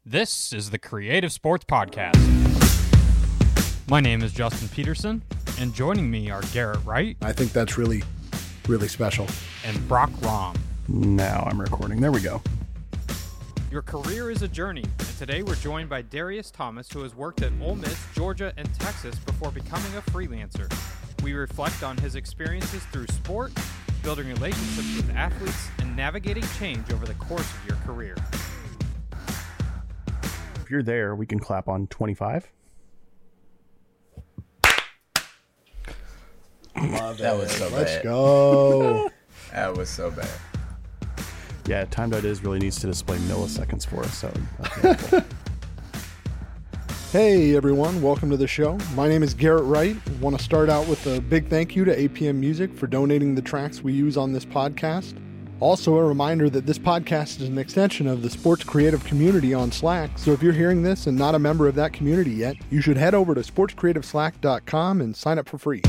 This is the Creative Sports Podcast. My name is Justin Peterson, and joining me are Garrett Wright. I think that's really, really special. And Brock Rom. Now I'm recording. There we go. Your career is a journey, and today we're joined by Darius Thomas, who has worked at Ole Miss, Georgia, and Texas before becoming a freelancer. We reflect on his experiences through sport, building relationships with athletes, and navigating change over the course of your career. If you're there, we can clap on 25. That was so bad. Let's go. That was so bad. Yeah, Time.is really needs to display milliseconds for us. So that's helpful. Hey everyone, welcome to the show. My name is Garrett Wright. I want to start out with a big thank you to APM Music for donating the tracks we use on this podcast. Also, a reminder that this podcast is an extension of the sports creative community on Slack. So if you're hearing this and not a member of that community yet, you should head over to sportscreativeslack.com and sign up for free.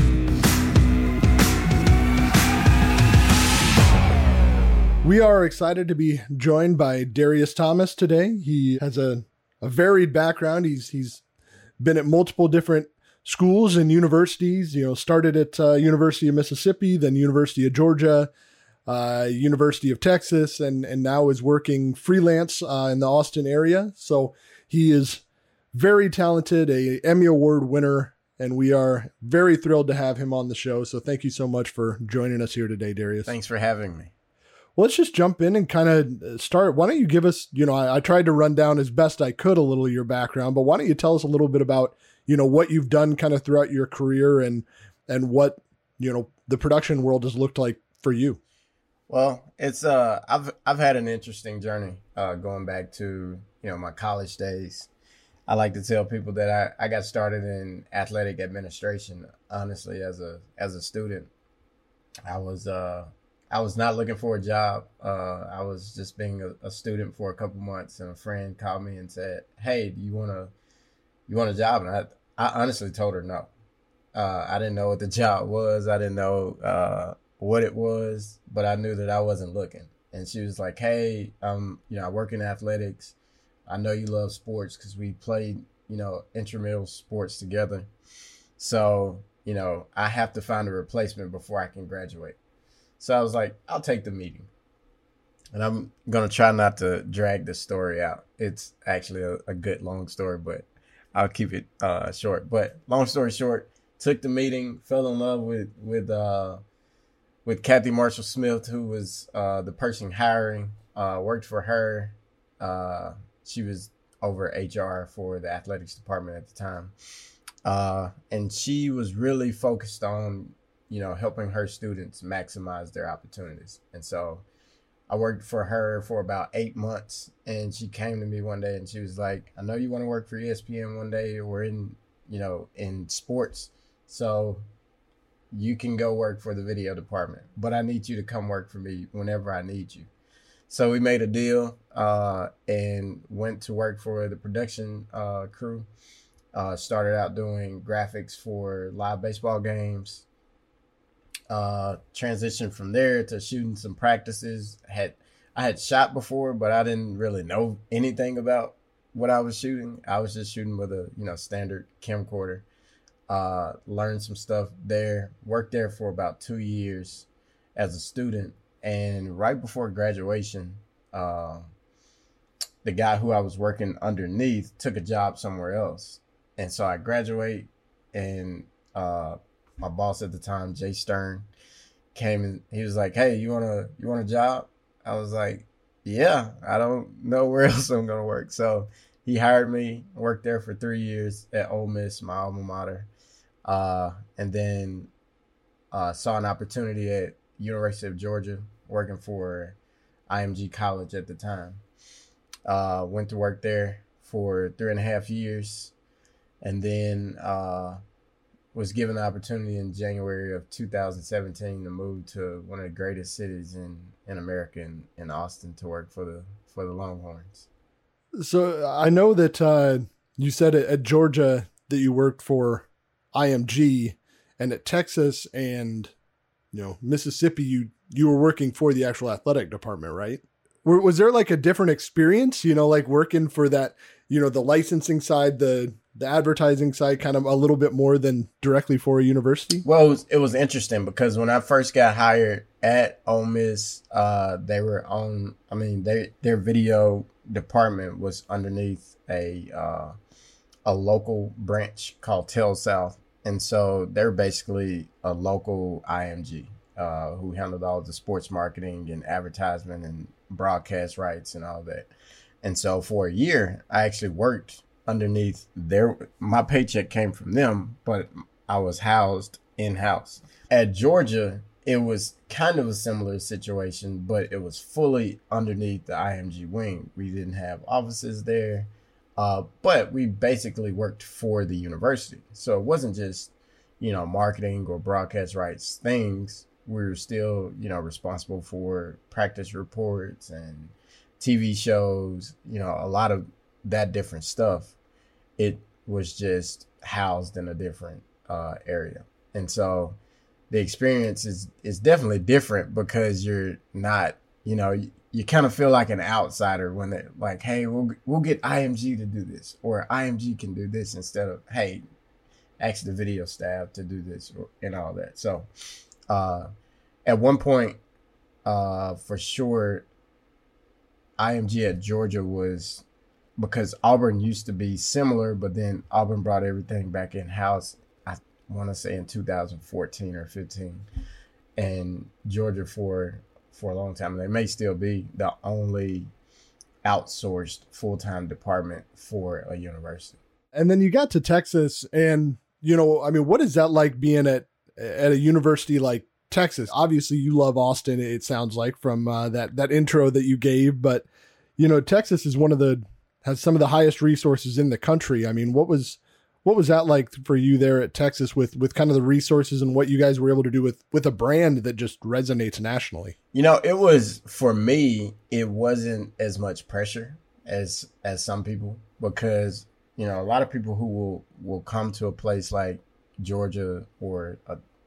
We are excited to be joined by Darius Thomas today. He has a varied background. He's been at multiple different schools and universities. Started at University of Mississippi, then University of Georgia, University of Texas, and now is working freelance in the Austin area. So he is very talented, a Emmy Award winner, and we are very thrilled to have him on the show. So thank you so much for joining us here today, Darius. Thanks for having me. Well, let's just jump in and kind of start. Why don't you give us, I tried to run down as best I could a little of your background, but why don't you tell us a little bit about, what you've done kind of throughout your career and what, the production world has looked like for you? Well, it's I've had an interesting journey going back to, my college days. I like to tell people that I got started in athletic administration. Honestly, as a student, I was not looking for a job. I was just being a student for a couple months, and a friend called me and said, "Hey, do you want a job?" And I honestly told her no. I didn't know what the job was. I didn't know what it was, but I knew that I wasn't looking. And she was like, "Hey, I work in athletics. I know you love sports because we played, intramural sports together. So, I have to find a replacement before I can graduate." So I was like, I'll take the meeting. And I'm going to try not to drag this story out. It's actually a good long story, but I'll keep it short. But long story short, took the meeting, fell in love with Kathy Marshall Smith, who was the person hiring, worked for her. She was over HR for the athletics department at the time. And she was really focused on helping her students maximize their opportunities. And so I worked for her for about 8 months, and she came to me one day and she was like, "I know you want to work for ESPN one day or in sports. So you can go work for the video department, but I need you to come work for me whenever I need you." So we made a deal and went to work for the production crew. Started out doing graphics for live baseball games. Transitioned from there to shooting some practices. I had shot before, but I didn't really know anything about what I was shooting. I was just shooting with a standard camcorder. Learned some stuff there. Worked there for about 2 years as a student, and right before graduation, the guy who I was working underneath took a job somewhere else, and so I graduate, and my boss at the time, Jay Stern, came and he was like, "Hey, you want a job?" I was like, "Yeah, I don't know where else I'm going to work." So he hired me, worked there for 3 years at Ole Miss, my alma mater. And then saw an opportunity at University of Georgia, working for IMG College at the time. Went to work there for 3.5 years, and then was given the opportunity in January of 2017 to move to one of the greatest cities in America, in Austin, to work for the Longhorns. So I know that you said at Georgia that you worked for IMG, and at Texas and Mississippi you were working for the actual athletic department, right? Was there like a different experience, like working for that, the licensing side, the advertising side, kind of a little bit more than directly for a university? Well, it was interesting because when I first got hired at Ole Miss, they were on, their video department was underneath a local branch called TelSouth. And so they're basically a local IMG who handled all the sports marketing and advertisement and broadcast rights and all that. And so for a year, I actually worked underneath my paycheck came from them, but I was housed in-house. At Georgia, it was kind of a similar situation, but it was fully underneath the IMG wing. We didn't have offices there, but we basically worked for the university. So it wasn't just, marketing or broadcast rights things. We were still, responsible for practice reports and TV shows, a lot of that different stuff. It was just housed in a different area. And so the experience is definitely different because you're not, you kind of feel like an outsider when they're like, hey, we'll get IMG to do this, or IMG can do this, instead of, hey, ask the video staff to do this, and all that. So at one point, for sure, IMG at Georgia was, because Auburn used to be similar, but then Auburn brought everything back in-house, I want to say in 2014 or 15. And Georgia for a long time, they may still be the only outsourced full-time department for a university. And then you got to Texas, and, what is that like being at a university like Texas? Obviously you love Austin, it sounds like, from that intro that you gave, but Texas is has some of the highest resources in the country. What was that like for you there at Texas with kind of the resources and what you guys were able to do with a brand that just resonates nationally? It was, for me, it wasn't as much pressure as some people, because a lot of people who will come to a place like Georgia or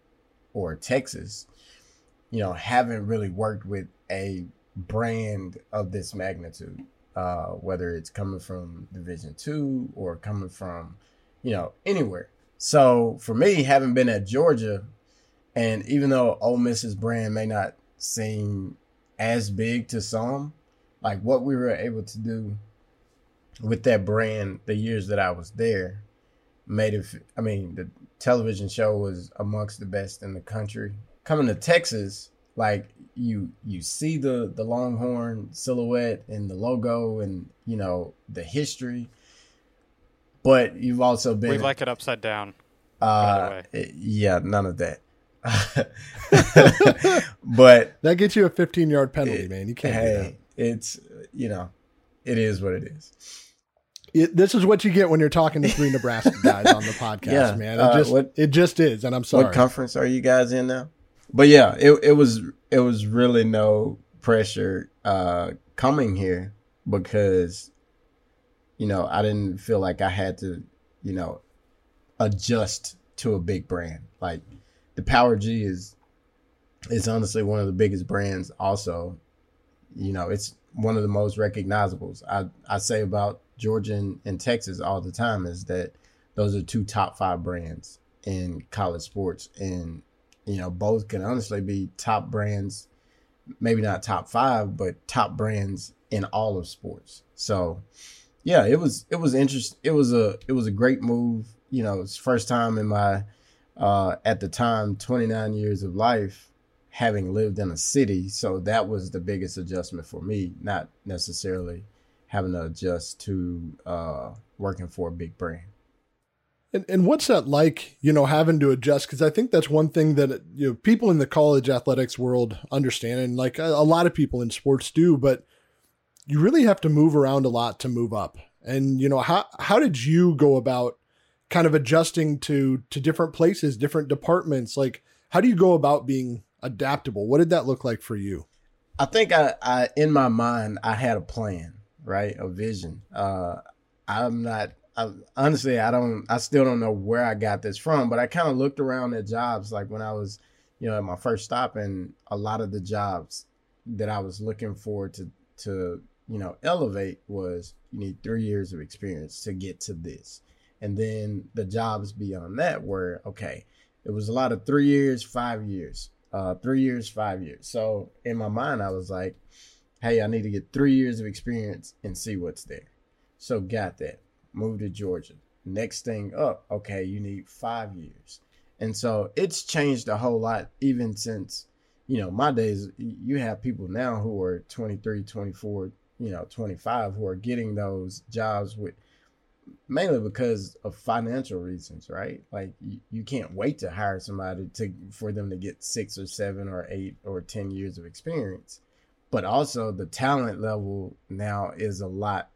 Texas, haven't really worked with a brand of this magnitude, whether it's coming from Division II or coming from, anywhere. So for me, having been at Georgia, and even though Ole Miss's brand may not seem as big to some, like what we were able to do with that brand the years that I was there made it, the television show was amongst the best in the country. Coming to Texas, like you see the Longhorn silhouette and the logo and, the history, but you've also been... We like it upside down, by the way. Yeah, none of that. But that gets you a 15-yard penalty, man. You can't do that. It's, it is what it is. This is what you get when you're talking to three Nebraska guys on the podcast, man. It just is, and I'm sorry. What conference are you guys in now? But yeah, it was really no pressure coming here, because I didn't feel like I had to adjust to a big brand. Like the Power G is honestly one of the biggest brands. Also, it's one of the most recognizables. I say about Georgia and Texas all the time is that those are two top 5 brands in college sports, and both can honestly be top brands, maybe not top 5, but top brands in all of sports. So yeah, it was interesting. It was a great move. It's the first time in my at the time 29 years of life having lived in a city, so that was the biggest adjustment for me, not necessarily having to adjust to working for a big brand. And what's that like, having to adjust? Because I think that's one thing that people in the college athletics world understand, and like a lot of people in sports do, but you really have to move around a lot to move up. And how did you go about kind of adjusting to different places, different departments? Like, how do you go about being adaptable? What did that look like for you? I think I in my mind, I had a plan, right? A vision. Honestly, I still don't know where I got this from, but I kind of looked around at jobs like when I was, at my first stop, and a lot of the jobs that I was looking forward to, elevate was you need 3 years of experience to get to this. And then the jobs beyond that were, okay, it was a lot of 3 years, 5 years, 3 years, 5 years. So in my mind, I was like, hey, I need to get 3 years of experience and see what's there. So got that, moved to Georgia. Next thing up, okay, you need 5 years. And so it's changed a whole lot, even since, my days. You have people now who are 23, 24, 25 who are getting those jobs with mainly because of financial reasons, right? Like you can't wait to hire somebody for them to get 6 or 7 or 8 or 10 years of experience. But also the talent level now is a lot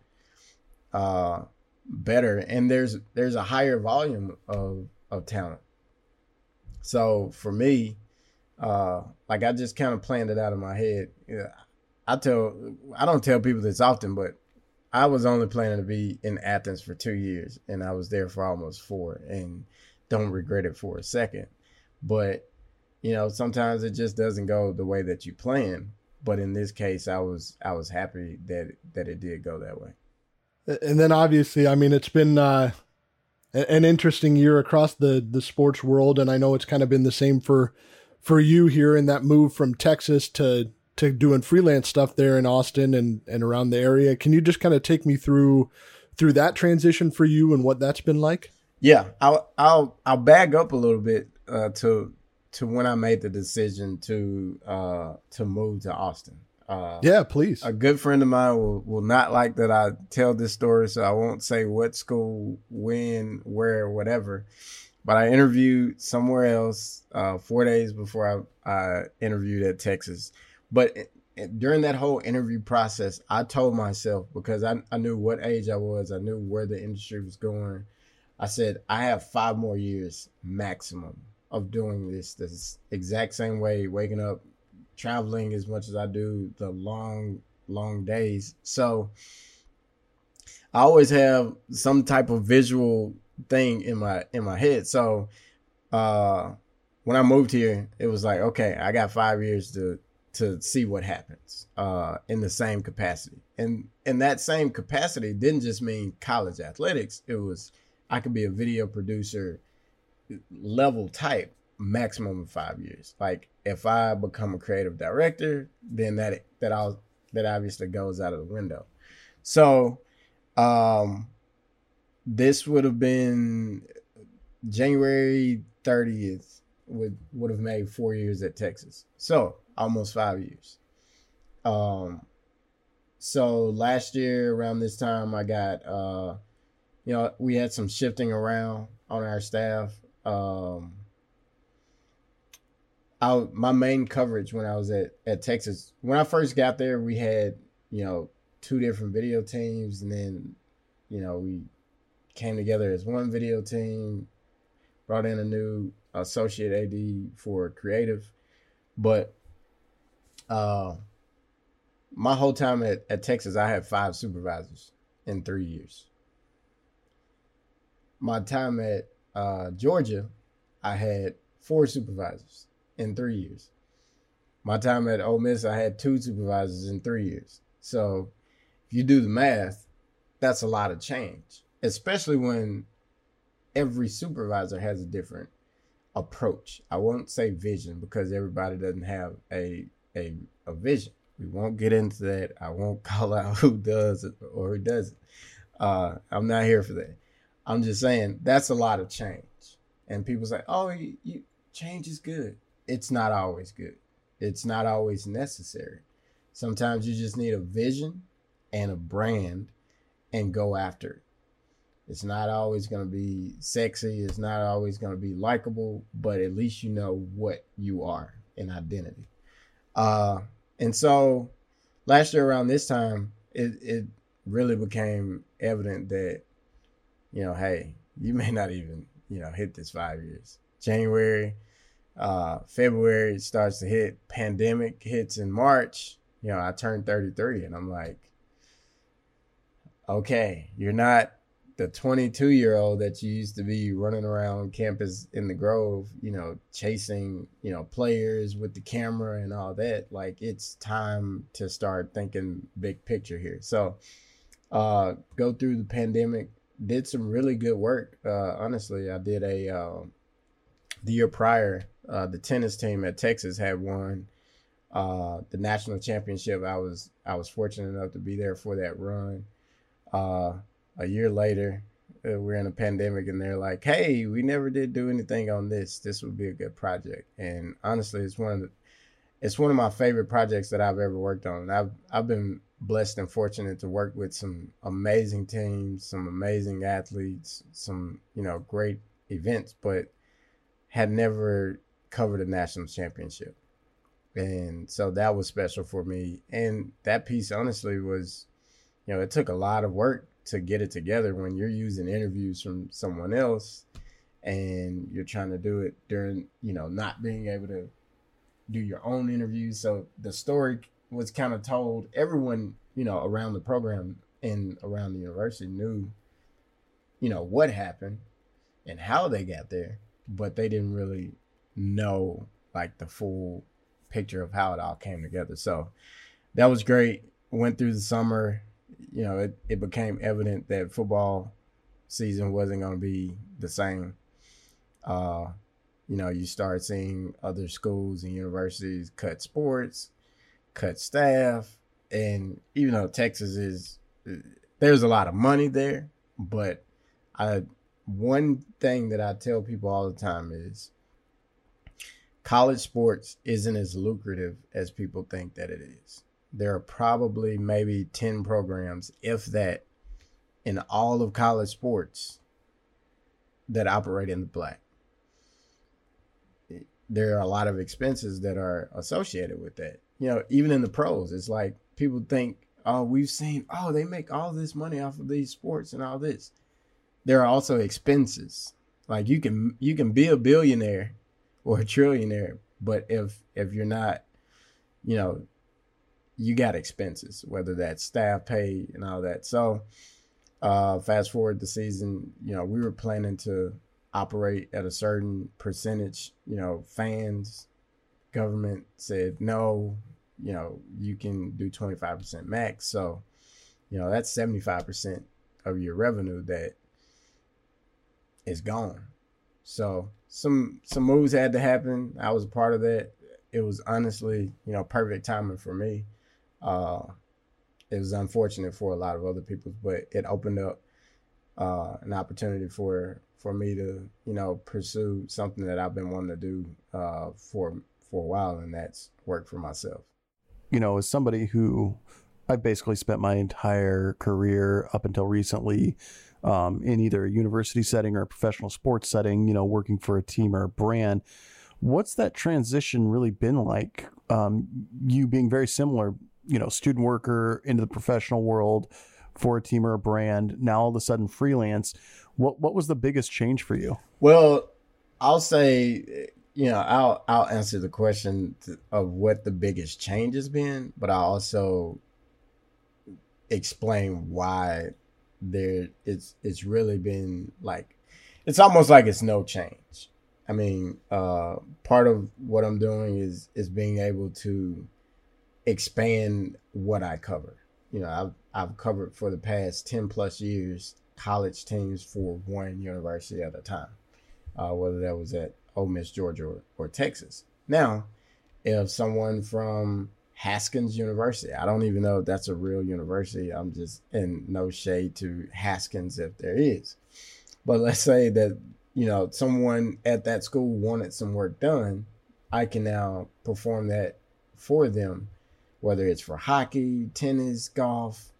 better, and there's a higher volume of talent. So for me, like I just kind of planned it out in my head. I don't tell people this often, but I was only planning to be in Athens for 2 years, and I was there for almost 4, and don't regret it for a second. But, sometimes it just doesn't go the way that you plan. But in this case, I was happy that it did go that way. And then obviously, I mean, it's been an interesting year across the sports world, and I know it's kind of been the same for you here in that move from Texas to doing freelance stuff there in Austin and around the area. Can you just kind of take me through that transition for you and what that's been like? Yeah, I'll back up a little bit to when I made the decision to move to Austin. Yeah, please. A good friend of mine will not like that I tell this story, so I won't say what school, when, where, whatever. But I interviewed somewhere else 4 days before I interviewed at Texas. But during that whole interview process, I told myself, because I knew what age I was, I knew where the industry was going. I said, I have 5 more years maximum of doing this exact same way, waking up, traveling as much as I do, the long, long days. So I always have some type of visual thing in my head. So when I moved here, it was like, okay, I got 5 years to see what happens in the same capacity. And that same capacity didn't just mean college athletics. It was, I could be a video producer level type, maximum of 5 years. Like if I become a creative director, then that obviously goes out of the window. So this would have been January 30th would have made 4 years at Texas. So almost 5 years. So last year around this time, I got, we had some shifting around on our staff. My main coverage when I was at Texas, when I first got there, we had, 2 different video teams, and then, we came together as one video team, brought in a new associate AD for creative. But my whole time at Texas, I had 5 supervisors in 3 years. My time at Georgia, I had 4 supervisors in 3 years. My time at Ole Miss, I had 2 supervisors in 3 years. So if you do the math, that's a lot of change, especially when every supervisor has a different approach. I won't say vision, because everybody doesn't have a vision. We won't get into that. I won't call out who does it or who doesn't. I'm not here for that. I'm just saying that's a lot of change. And people say, oh, change is good. It's not always good. It's not always necessary. Sometimes you just need a vision and a brand and go after it. It's not always going to be sexy. It's not always going to be likable, but at least you know what you are in identity. And so last year around this time, it really became evident that, hey, you may not even, hit this 5 years. January, February, it starts to hit. Pandemic hits in March. I turned 33, and I'm like, okay, you're not the 22-year-old that you used to be running around campus in the Grove, chasing, players with the camera and all that. Like, it's time to start thinking big picture here. So, go through the pandemic, did some really good work. Honestly, I did the year prior, the tennis team at Texas had won the national championship. I was fortunate enough to be there for that run. A year later, we're in a pandemic, and they're like, "Hey, we never did do anything on this. This would be a good project." And honestly, it's one of my favorite projects that I've ever worked on. I've been blessed and fortunate to work with some amazing teams, some amazing athletes, some great events, but had never covered a national championship. And so that was special for me. And that piece, honestly, was, it took a lot of work to get it together when you're using interviews from someone else and you're trying to do it during, not being able to do your own interviews. So the story was kind of told. Everyone, around the program and around the university knew, what happened and how they got there, but they didn't really know like the full picture of how it all came together. So that was great. Went through the summer. It became evident that football season wasn't going to be the same. You start seeing other schools and universities cut sports, cut staff, and even though Texas there's a lot of money there, but one thing that I tell people all the time is college sports isn't as lucrative as people think that it is. There are probably maybe 10 programs, if that, in all of college sports that operate in the black. There are a lot of expenses that are associated with that. Even in the pros, it's like people think, they make all this money off of these sports and all this. There are also expenses. Like you can be a billionaire or a trillionaire, but if you're not, you got expenses, whether that's staff pay and all that. So fast forward the season, we were planning to operate at a certain percentage. Fans, government said, no, you can do 25% max. So, that's 75% of your revenue that is gone. So some moves had to happen. I was a part of that. It was honestly, perfect timing for me. It was unfortunate for a lot of other people, but it opened up an opportunity for me to, pursue something that I've been wanting to do for a while, and that's work for myself. As somebody who I've basically spent my entire career up until recently in either a university setting or a professional sports setting, working for a team or a brand, what's that transition really been like? You being very similar, student worker into the professional world for a team or a brand, now all of a sudden freelance. What was the biggest change for you? Well, I'll say, I'll answer the question of what the biggest change has been, but I'll also explain why it's really been like, it's almost like it's no change. I mean, part of what I'm doing is being able to expand what I cover. I've covered for the past 10 plus years college teams for one university at a time, whether that was at Ole Miss, Georgia, or Texas. Now, if someone from Haskins University, I don't even know if that's a real university. I'm just in no shade to Haskins if there is. But let's say that, someone at that school wanted some work done, I can now perform that for them, whether it's for hockey, tennis, golf,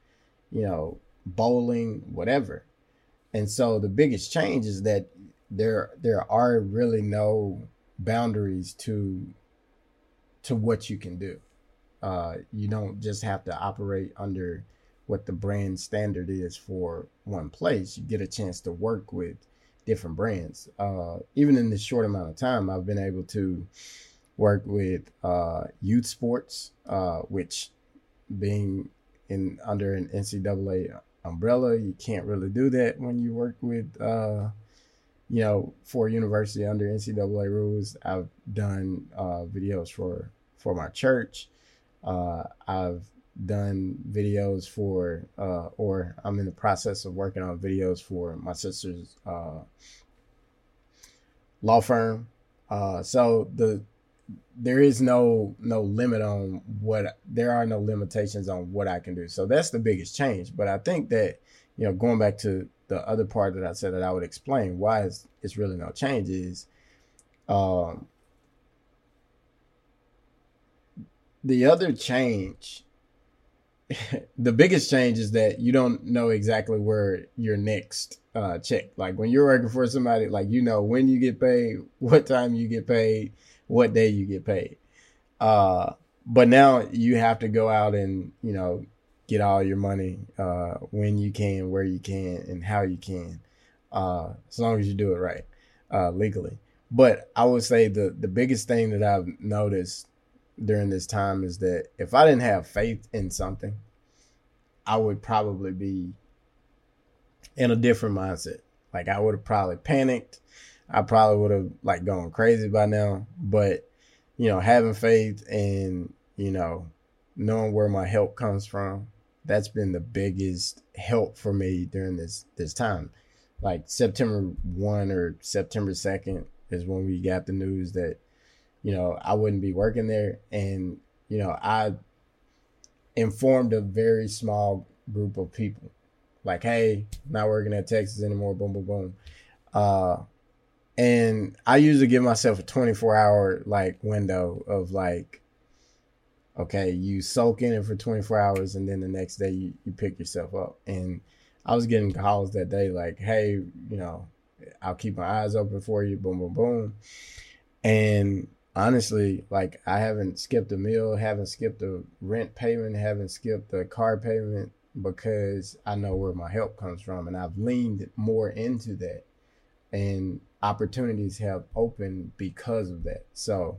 bowling, whatever. And so the biggest change is that there are really no boundaries to what you can do. You don't just have to operate under what the brand standard is for one place. You get a chance to work with different brands. Even in this short amount of time, I've been able to work with youth sports, which being under an NCAA umbrella. You can't really do that when you work with, for a university under NCAA rules. I've done videos for my church. I've done videos or I'm in the process of working on videos for my sister's law firm. So there is no limit on there are no limitations on what I can do. So that's the biggest change. But I think that, going back to the other part that I said that I would explain why it's really no change is, the other change, the biggest change is that you don't know exactly where your next check. Like when you're working for somebody, like, when you get paid, what time you get paid, what day you get paid. But now you have to go out and, get all your money when you can, where you can, and how you can, as long as you do it right, legally. But I would say the biggest thing that I've noticed during this time is that if I didn't have faith in something, I would probably be in a different mindset. Like I would have probably panicked. I probably would have gone crazy by now. But, having faith and, knowing where my help comes from, that's been the biggest help for me during this time. Like September 1 or September 2nd is when we got the news that, I wouldn't be working there. And, I informed a very small group of people like, hey, not working at Texas anymore, boom, boom, boom. And I usually give myself a 24-hour window of okay, you soak in it for 24 hours and then the next day you pick yourself up. And I was getting calls that day like, hey, I'll keep my eyes open for you, boom, boom, boom. And honestly, I haven't skipped a meal, haven't skipped a rent payment, haven't skipped a car payment because I know where my help comes from. And I've leaned more into that. And opportunities have opened because of that. So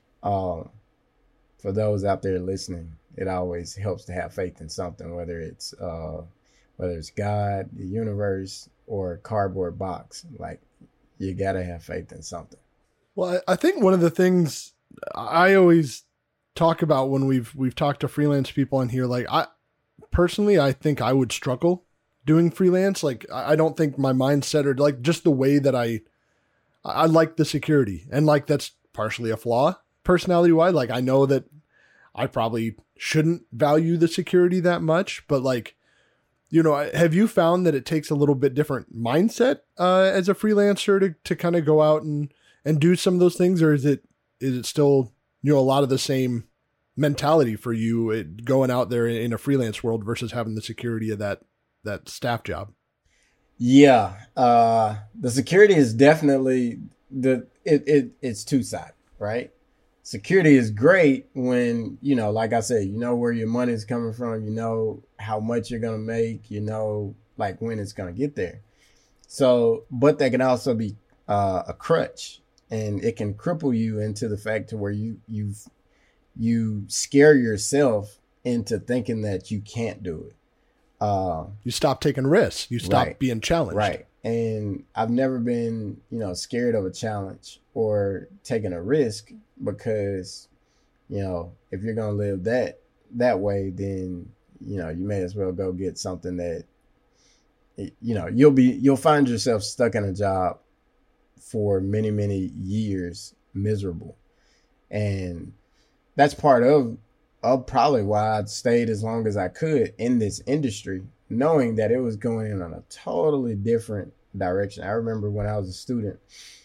for those out there listening, it always helps to have faith in something, whether it's God, the universe, or a cardboard box. You got to have faith in something. Well, I think one of the things I always talk about when we've talked to freelance people in here, I think I would struggle doing freelance. I don't think my mindset or just the way that I like the security, and that's partially a flaw personality wise. I know that I probably shouldn't value the security that much, but have you found that it takes a little bit different mindset as a freelancer to kind of go out and do some of those things, or is it still, a lot of the same mentality for you going out there in a freelance world versus having the security of that staff job? Yeah. The security is definitely it's two-sided, right? Security is great when, like I said, where your money is coming from, how much you're going to make, when it's going to get there. So, but that can also be a crutch, and it can cripple you into the fact to where you scare yourself into thinking that you can't do it. You stop taking risks. You stop being challenged. Right. And I've never been, scared of a challenge or taking a risk because, if you're going to live that way, then, you may as well go get something that, you'll find yourself stuck in a job for many, many years, miserable. And that's part of probably why I stayed as long as I could in this industry, knowing that it was going in a totally different direction. I remember when I was a student,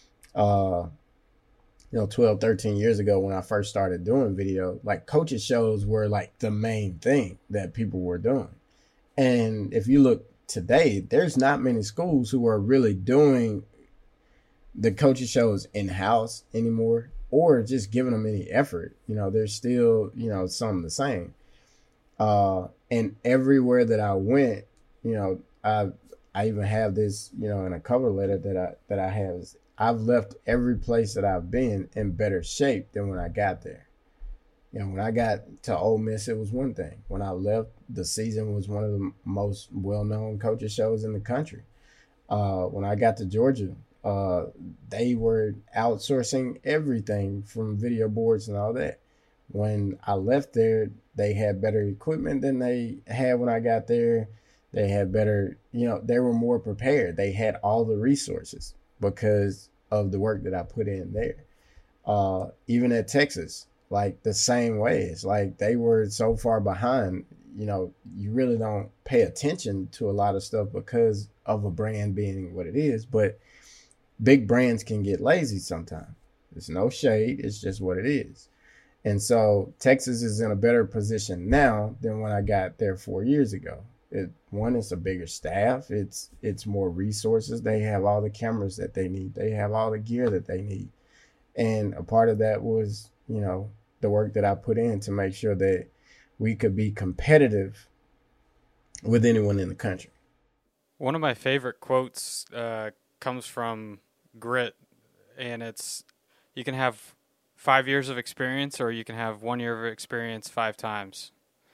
12, 13 years ago when I first started doing video, coaches shows were the main thing that people were doing. And if you look today, there's not many schools who are really doing the coaches shows in-house anymore, or just giving them any effort. They're still, some of the same. And everywhere that I went, I even have this, in a cover letter that I have. I've left every place that I've been in better shape than when I got there. You know, when I got to Ole Miss, it was one thing. When I left, the season was one of the most well-known coaches shows in the country. When I got to Georgia, they were outsourcing everything from video boards and all that. When I left there, they had better equipment than they had when I got there. They had better, they were more prepared. They had all the resources because of the work that I put in there. Even at Texas, like the same way. It's like they were so far behind, you really don't pay attention to a lot of stuff because of a brand being what it is. But big brands can get lazy sometimes. There's no shade. It's just what it is. And so Texas is in a better position now than when I got there 4 years ago. It's a bigger staff. It's more resources. They have all the cameras that they need. They have all the gear that they need. And a part of that was, the work that I put in to make sure that we could be competitive with anyone in the country. One of my favorite quotes comes from Grit, and it's, you can have 5 years of experience or you can have 1 year of experience 5 times.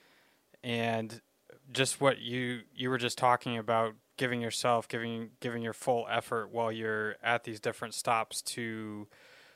And just what you were just talking about, giving your full effort while you're at these different stops to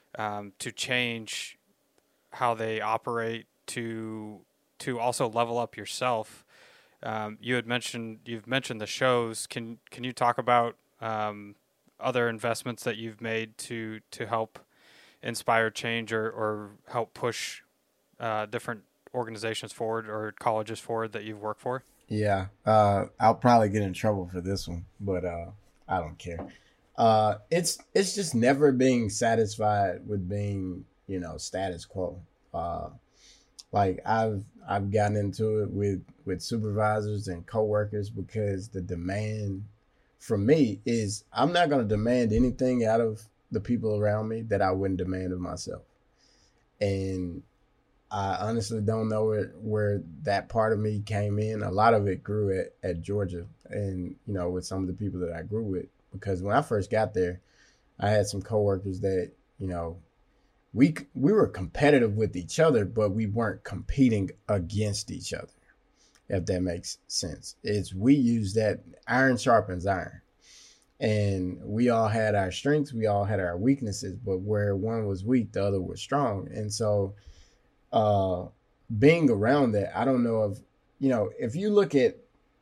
change how they operate, to also level up yourself. You've mentioned the shows. Can you talk about other investments that you've made to help inspire change or help push different organizations forward or colleges forward that you've worked for? Yeah, I'll probably get in trouble for this one, but I don't care. It's just never being satisfied with being, status quo. Like I've gotten into it with supervisors and coworkers because the demand from me is I'm not going to demand anything out of the people around me that I wouldn't demand of myself. And I honestly don't know where that part of me came in. A lot of it grew at Georgia and, with some of the people that I grew with, because when I first got there, I had some coworkers that, we were competitive with each other, but we weren't competing against each other, if that makes sense. We use that iron sharpens iron. And we all had our strengths, we all had our weaknesses, but where one was weak, the other was strong. And so being around that, I don't know if you look at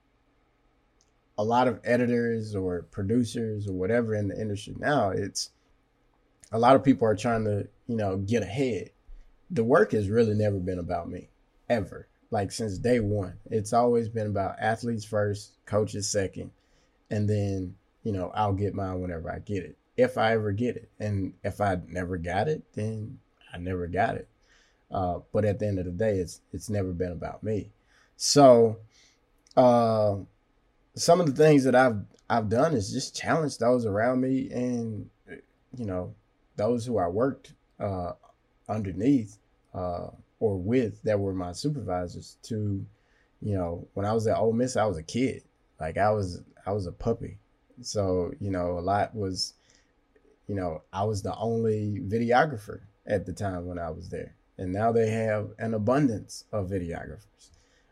a lot of editors or producers or whatever in the industry now, it's a lot of people are trying to, get ahead. The work has really never been about me, ever. Like since day one, it's always been about athletes first, coaches second, and then, I'll get mine whenever I get it, if I ever get it. And if I never got it, then I never got it. But at the end of the day, it's never been about me. So some of the things that I've done is just challenge those around me and, those who I worked underneath or with that were my supervisors to, when I was at Ole Miss, I was a kid. Like I was a puppy. So, a lot was, I was the only videographer at the time when I was there. And now they have an abundance of videographers.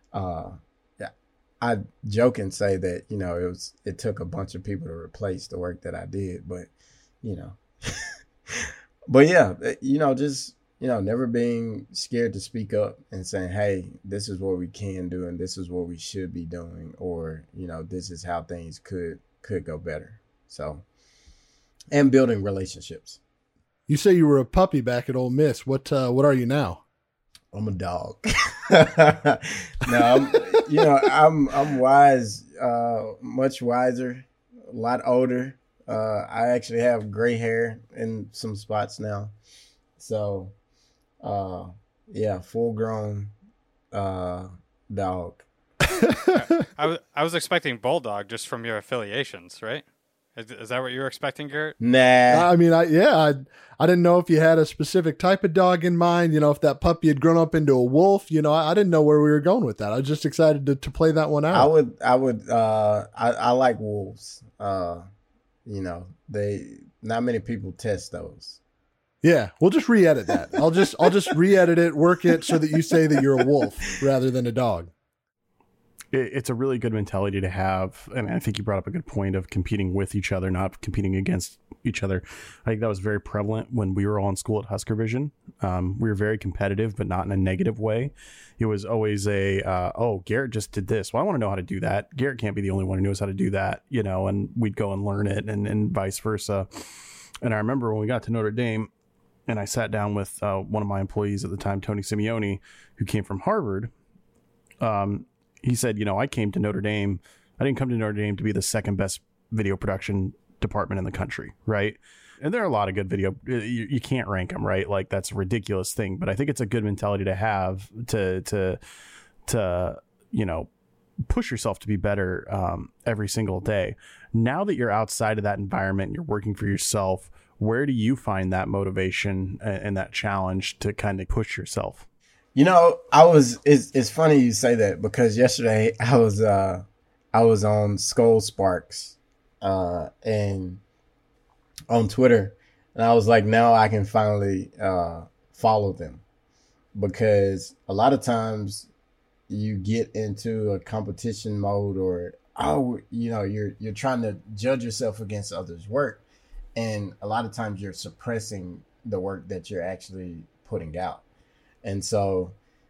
I joke and say that, it took a bunch of people to replace the work that I did, but, but yeah, just, never being scared to speak up and saying, hey, this is what we can do and this is what we should be doing, or, this is how things could go better. So, and building relationships. You say you were a puppy back at Ole Miss. What are you now? I'm a dog. No, I'm wise, much wiser, a lot older. I actually have gray hair in some spots now. So, full grown dog. I was expecting bulldog just from your affiliations, right? Is that what you were expecting, Garrett? Nah. I mean, I didn't know if you had a specific type of dog in mind. If that puppy had grown up into a wolf. I didn't know where we were going with that. I was just excited to play that one out. I like wolves. They not many people test those. Yeah, we'll just re-edit that. I'll just re-edit it, work it so that you say that you're a wolf rather than a dog. It's a really good mentality to have. And I think you brought up a good point of competing with each other, not competing against each other. I think that was very prevalent when we were all in school at Husker Vision. We were very competitive, but not in a negative way. It was always oh, Garrett just did this. Well, I want to know how to do that. Garrett can't be the only one who knows how to do that, and we'd go and learn it and vice versa. And I remember when we got to Notre Dame and I sat down with one of my employees at the time, Tony Simeone, who came from Harvard. He said, I came to Notre Dame. I didn't come to Notre Dame to be the second best video production department in the country, right? And there are a lot of good video. You can't rank them, right? Like, that's a ridiculous thing. But I think it's a good mentality to have to push yourself to be better every single day. Now that you're outside of that environment, you're working for yourself, where do you find that motivation and that challenge to kind of push yourself? It's funny you say that, because yesterday I was on Skull Sparks and on Twitter, and I was like, now I can finally follow them, because a lot of times you get into a competition mode, or you're trying to judge yourself against others' work, and a lot of times you're suppressing the work that you're actually putting out. And so,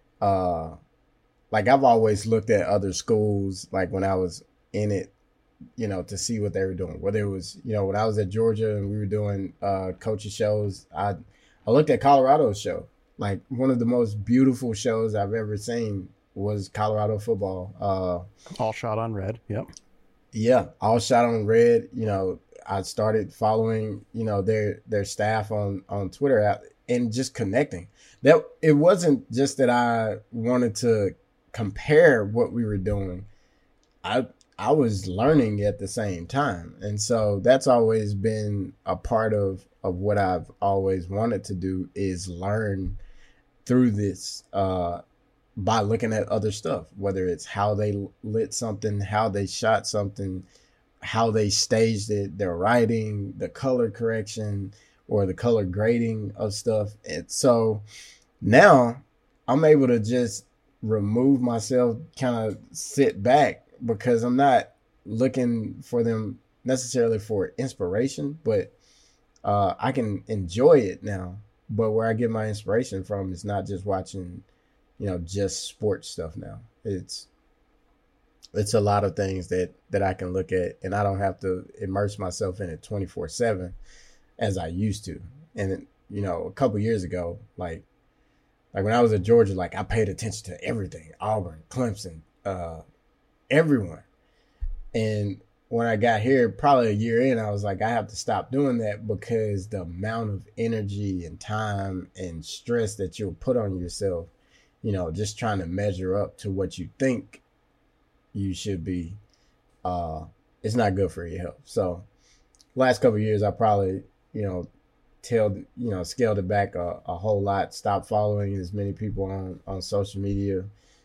I've always looked at other schools, like when I was in it, to see what they were doing. Whether it was, when I was at Georgia and we were doing coaches shows, I looked at Colorado's show. Like, one of the most beautiful shows I've ever seen was Colorado football. All Shot on Red. Yep. Yeah, All Shot on Red. I started following, their staff on Twitter and just connecting. That it wasn't just that I wanted to compare what we were doing. I was learning at the same time. And so that's always been a part of what I've always wanted to do, is learn through this by looking at other stuff, whether it's how they lit something, how they shot something, how they staged it, their writing, the color correction, or the color grading of stuff. And so now I'm able to just remove myself, kind of sit back, because I'm not looking for them necessarily for inspiration, but I can enjoy it now. But where I get my inspiration from is not just watching, just sports stuff now. It's a lot of things that I can look at, and I don't have to immerse myself in it 24/7 as I used to. And, a couple years ago, like when I was at Georgia, I paid attention to everything, Auburn, Clemson, everyone. And when I got here, probably a year in, I was like, I have to stop doing that, because the amount of energy and time and stress that you'll put on yourself, just trying to measure up to what you think you should be, it's not good for your health. So last couple of years, I probably, scaled it back a whole lot, stopped following as many people on social media,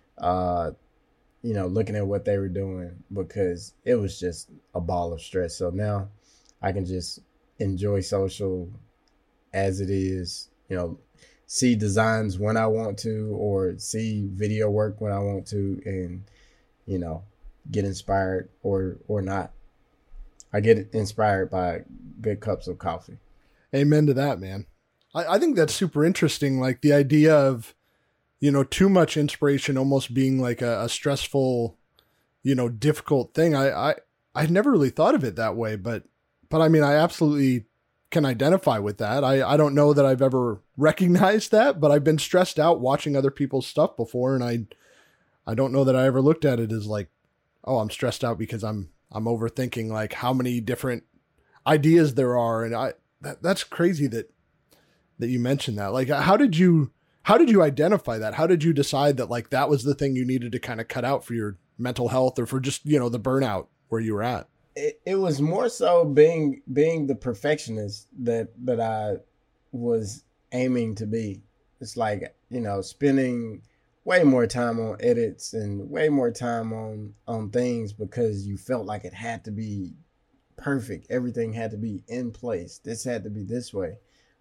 looking at what they were doing, because it was just a ball of stress. So now I can just enjoy social as it is, see designs when I want to, or see video work when I want to, and, get inspired or not. I get inspired by good cups of coffee. Amen to that, man. I think that's super interesting. Like, the idea of, too much inspiration almost being like a stressful, difficult thing. I never really thought of it that way, but I mean, I absolutely can identify with that. I don't know that I've ever recognized that, but I've been stressed out watching other people's stuff before. And I don't know that I ever looked at it as like, oh, I'm stressed out because I'm overthinking like how many different ideas there are. And that's crazy that you mentioned that. Like, how did you identify that? How did you decide that like that was the thing you needed to kind of cut out for your mental health, or for just, the burnout where you were at? It was more so being the perfectionist that I was aiming to be. It's like, spending way more time on edits and way more time on things, because you felt like it had to be perfect. Everything had to be in place. This had to be this way.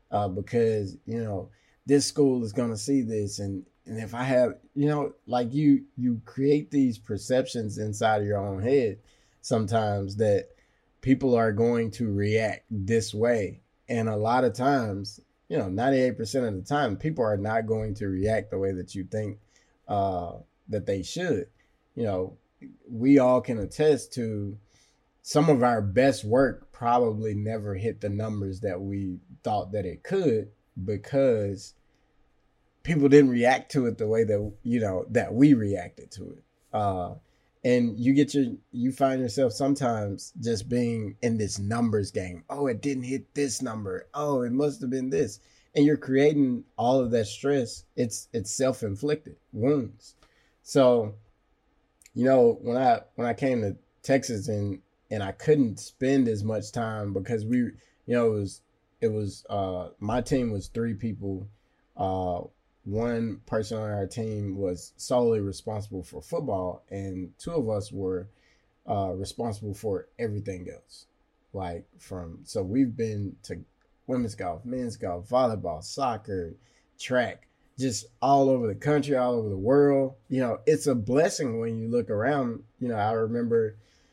because, you know, this school is going to see this. And if I have, you know, like you create these perceptions inside of your own head sometimes that people are going to react this way. And a lot of times, you know, 98% of the time, people are not going to react the way that you think that they should. You know, we all can attest to some of our best work probably never hit the numbers that we thought that it could, because people didn't react to it the way that, you know, that we reacted to it. And you find yourself sometimes just being in this numbers game. Oh, it didn't hit this number. Oh, it must have been this. And you're creating all of that stress. It's self-inflicted wounds. So, you know, when I came to Texas and I couldn't spend as much time because we, you know, it was my team was 3 people. One person on our team was solely responsible for football, and 2 of us were responsible for everything else. So we've been to women's golf, men's golf, volleyball, soccer, track, just all over the country, all over the world. You know, it's a blessing when you look around. You know, I remember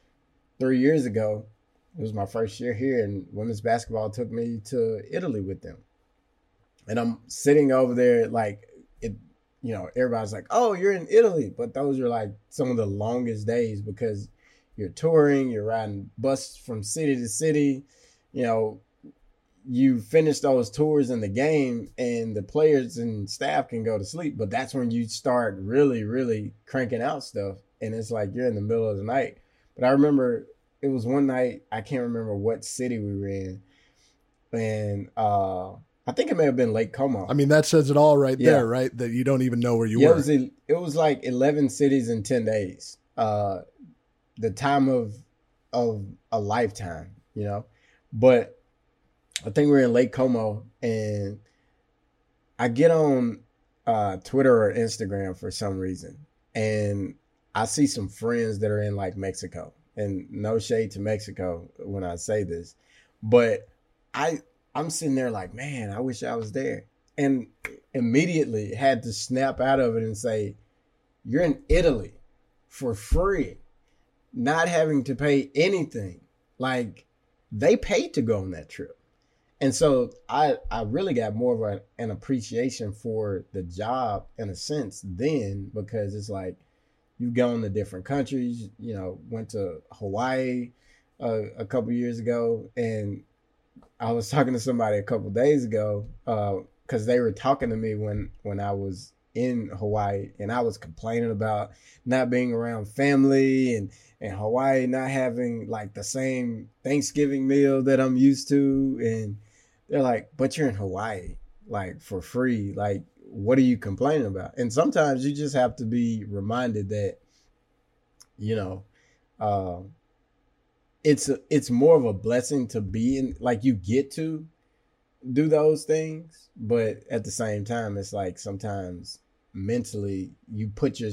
3 years ago, it was my first year here, and women's basketball took me to Italy with them. And I'm sitting over there like, you know, everybody's like, oh, you're in Italy. But those are like some of the longest days because you're touring, you're riding bus from city to city. You know, you finish those tours in the game and the players and staff can go to sleep. But that's when you start really, really cranking out stuff. And it's like you're in the middle of the night. But I remember it was one night, I can't remember what city we were in. And I think it may have been Lake Como. I mean, that says it all right there, right? That you don't even know where you were. It was like 11 cities in 10 days. The time of a lifetime, you know. But I think we were in Lake Como, and I get on Twitter or Instagram for some reason, and I see some friends that are in like Mexico. And no shade to Mexico when I say this, but I'm sitting there like, man, I wish I was there. And immediately had to snap out of it and say, you're in Italy for free, not having to pay anything. Like, they paid to go on that trip. And so I really got more of an appreciation for the job in a sense then, because it's like, you've gone to different countries, you know, went to Hawaii a couple years ago, and I was talking to somebody a couple days ago because they were talking to me when I was in Hawaii, and I was complaining about not being around family and Hawaii not having like the same Thanksgiving meal that I'm used to. And they're like, but you're in Hawaii, like for free. Like, what are you complaining about? And sometimes you just have to be reminded that, you know, it's more of a blessing to be in, like, you get to do those things, but at the same time, it's like sometimes mentally you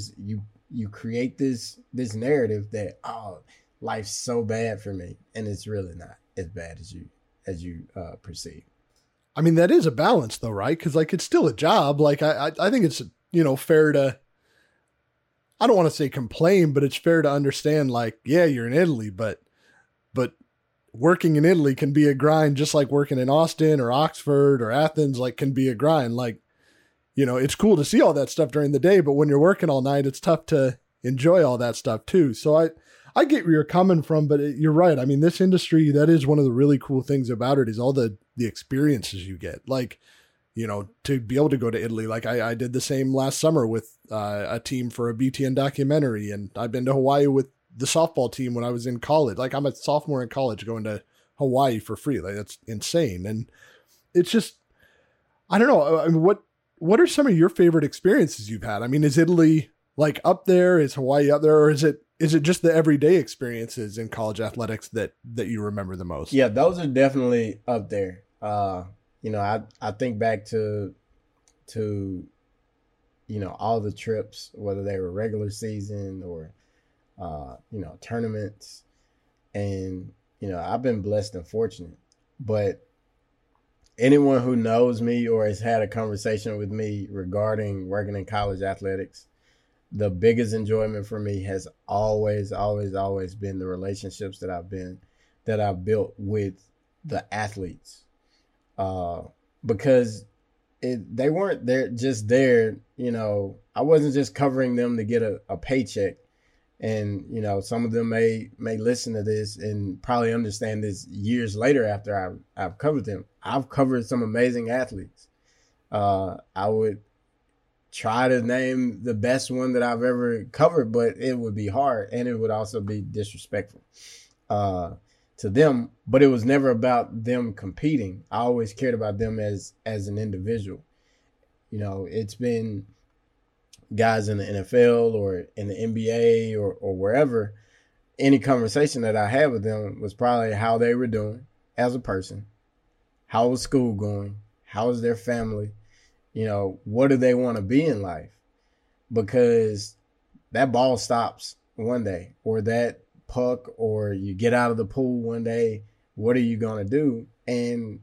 create this narrative that, oh, life's so bad for me, and it's really not as bad as you perceive. I mean, that is a balance though, right? Because like, it's still a job. Like I think it's, you know, fair to, I don't want to say complain, but it's fair to understand, like, yeah, you're in Italy, but working in Italy can be a grind, just like working in Austin or Oxford or Athens, like, can be a grind. Like, you know, it's cool to see all that stuff during the day, but when you're working all night, it's tough to enjoy all that stuff too. So I get where you're coming from, but you're right. I mean, this industry, that is one of the really cool things about it, is all the experiences you get. Like, you know, to be able to go to Italy. Like I did the same last summer with a team for a BTN documentary, and I've been to Hawaii with the softball team when I was in college. Like, I'm a sophomore in college going to Hawaii for free. Like, that's insane. And it's just, I don't know. I mean, what are some of your favorite experiences you've had? I mean, is Italy like up there? Is Hawaii up there? Or is it just the everyday experiences in college athletics that you remember the most? Yeah, those are definitely up there. You know, I think back to, you know, all the trips, whether they were regular season or, you know, tournaments. And, you know, I've been blessed and fortunate, but anyone who knows me or has had a conversation with me regarding working in college athletics, the biggest enjoyment for me has always been the relationships that I've built with the athletes. Because they weren't just there, I wasn't just covering them to get a paycheck. And, some of them may listen to this and probably understand this years later after I've covered them. I've covered some amazing athletes. I would try to name the best one that I've ever covered, but it would be hard and it would also be disrespectful to them. But it was never about them competing. I always cared about them as an individual. It's been guys in the NFL or in the NBA or wherever. Any conversation that I had with them was probably how they were doing as a person, how was school going, how was their family, what do they want to be in life? Because that ball stops one day, or that puck, or you get out of the pool one day, what are you going to do? And,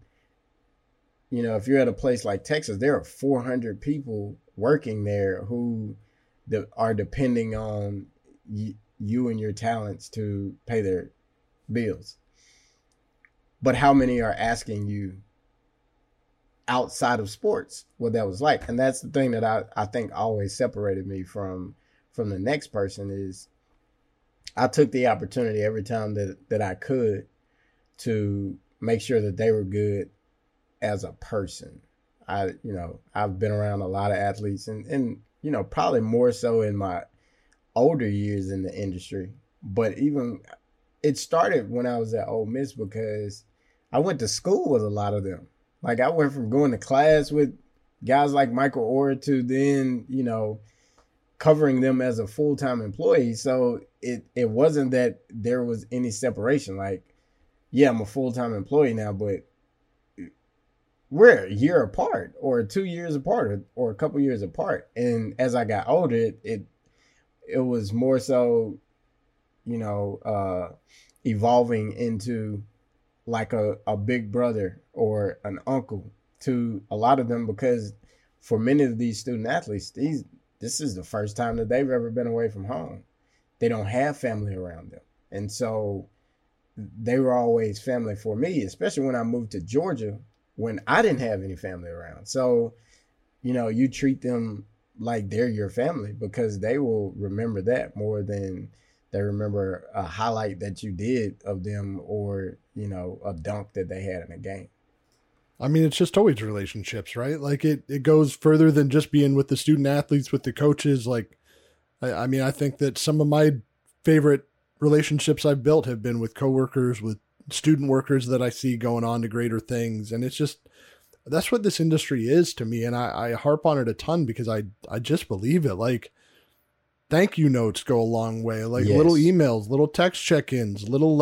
if you're at a place like Texas, there are 400 people working there who are depending on you and your talents to pay their bills. But how many are asking you outside of sports what that was like? And that's the thing that I think always separated me from the next person is I took the opportunity every time that I could to make sure that they were good as a person. I've been around a lot of athletes and probably more so in my older years in the industry. But even it started when I was at Ole Miss because I went to school with a lot of them. Like I went from going to class with guys like Michael Orr to then, covering them as a full-time employee. So it wasn't that there was any separation. Like, yeah, I'm a full-time employee now, but we're a year apart or 2 years apart or a couple years apart. And as I got older, it was more so, evolving into like a big brother or an uncle to a lot of them, because for many of these student athletes, this is the first time that they've ever been away from home. They don't have family around them. And so they were always family for me, especially when I moved to Georgia, when I didn't have any family around. So, you treat them like they're your family because they will remember that more than they remember a highlight that you did of them or, a dunk that they had in a game. I mean, it's just always relationships, right? Like it goes further than just being with the student athletes, with the coaches. Like, I mean, I think that some of my favorite relationships I've built have been with coworkers, with student workers that I see going on to greater things. And it's just, that's what this industry is to me. And I harp on it a ton because I just believe it. Like, thank you notes go a long way. Like Yes. Little emails, little text check-ins, little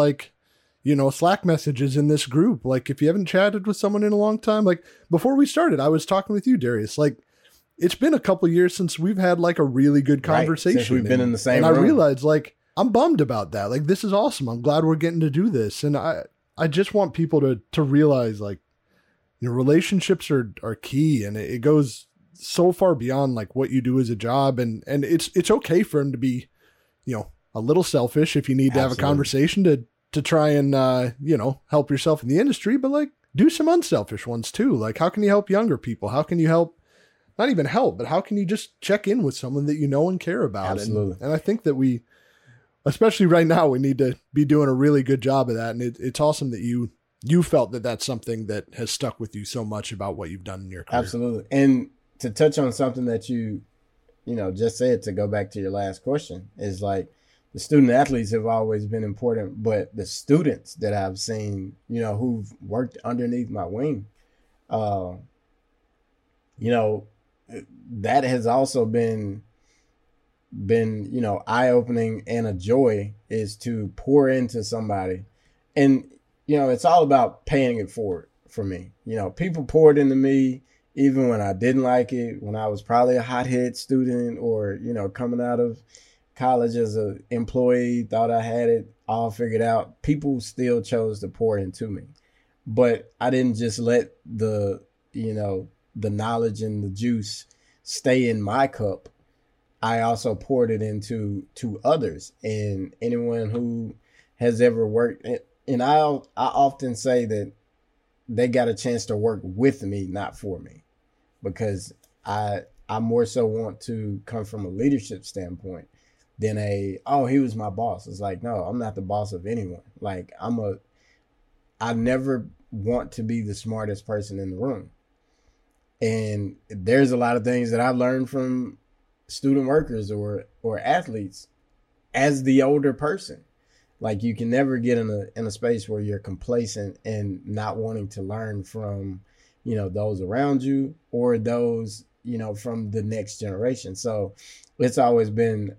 Slack messages in this group. Like if you haven't chatted with someone in a long time, like before we started, I was talking with you, Darius, like it's been a couple years since we've had like a really good conversation. Right, since we've been in the same room. room. I realized like, I'm bummed about that. Like, this is awesome. I'm glad we're getting to do this. And I just want people to realize like your relationships are key, and it goes so far beyond like what you do as a job. And it's okay for him to be, a little selfish if you need to have a conversation to try and, help yourself in the industry, but like do some unselfish ones too. Like, how can you help younger people? How can you help, not even help, but how can you just check in with someone that you know and care about? Absolutely. And I think that especially right now, we need to be doing a really good job of that. And it's awesome that you felt that that's something that has stuck with you so much about what you've done in your career. Absolutely. And to touch on something that you just said, to go back to your last question, is like the student athletes have always been important, but the students that I've seen, who've worked underneath my wing, that has also been eye-opening and a joy, is to pour into somebody. And it's all about paying it forward for me. People poured into me even when I didn't like it, when I was probably a hothead student or coming out of college as an employee, thought I had it all figured out. People still chose to pour into me but I didn't just let the knowledge and the juice stay in my cup. I also poured it into others, and anyone who has ever worked. And I often say that they got a chance to work with me, not for me, because I more so want to come from a leadership standpoint than he was my boss. It's like, no, I'm not the boss of anyone. Like I never want to be the smartest person in the room. And there's a lot of things that I've learned from student workers or athletes as the older person. Like, you can never get in a space where you're complacent and not wanting to learn from, those around you or those, from the next generation. So it's always been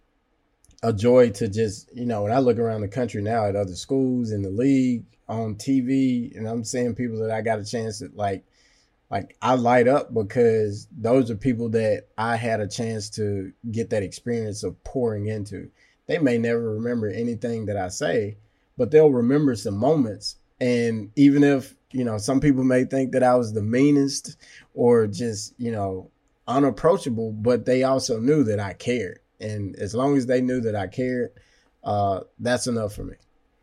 a joy to just, when I look around the country now at other schools in the league, on TV, and I'm seeing people that I got a chance to like I light up, because those are people that I had a chance to get that experience of pouring into. They may never remember anything that I say, but they'll remember some moments. And even if, some people may think that I was the meanest or just, unapproachable, but they also knew that I cared. And as long as they knew that I cared, that's enough for me.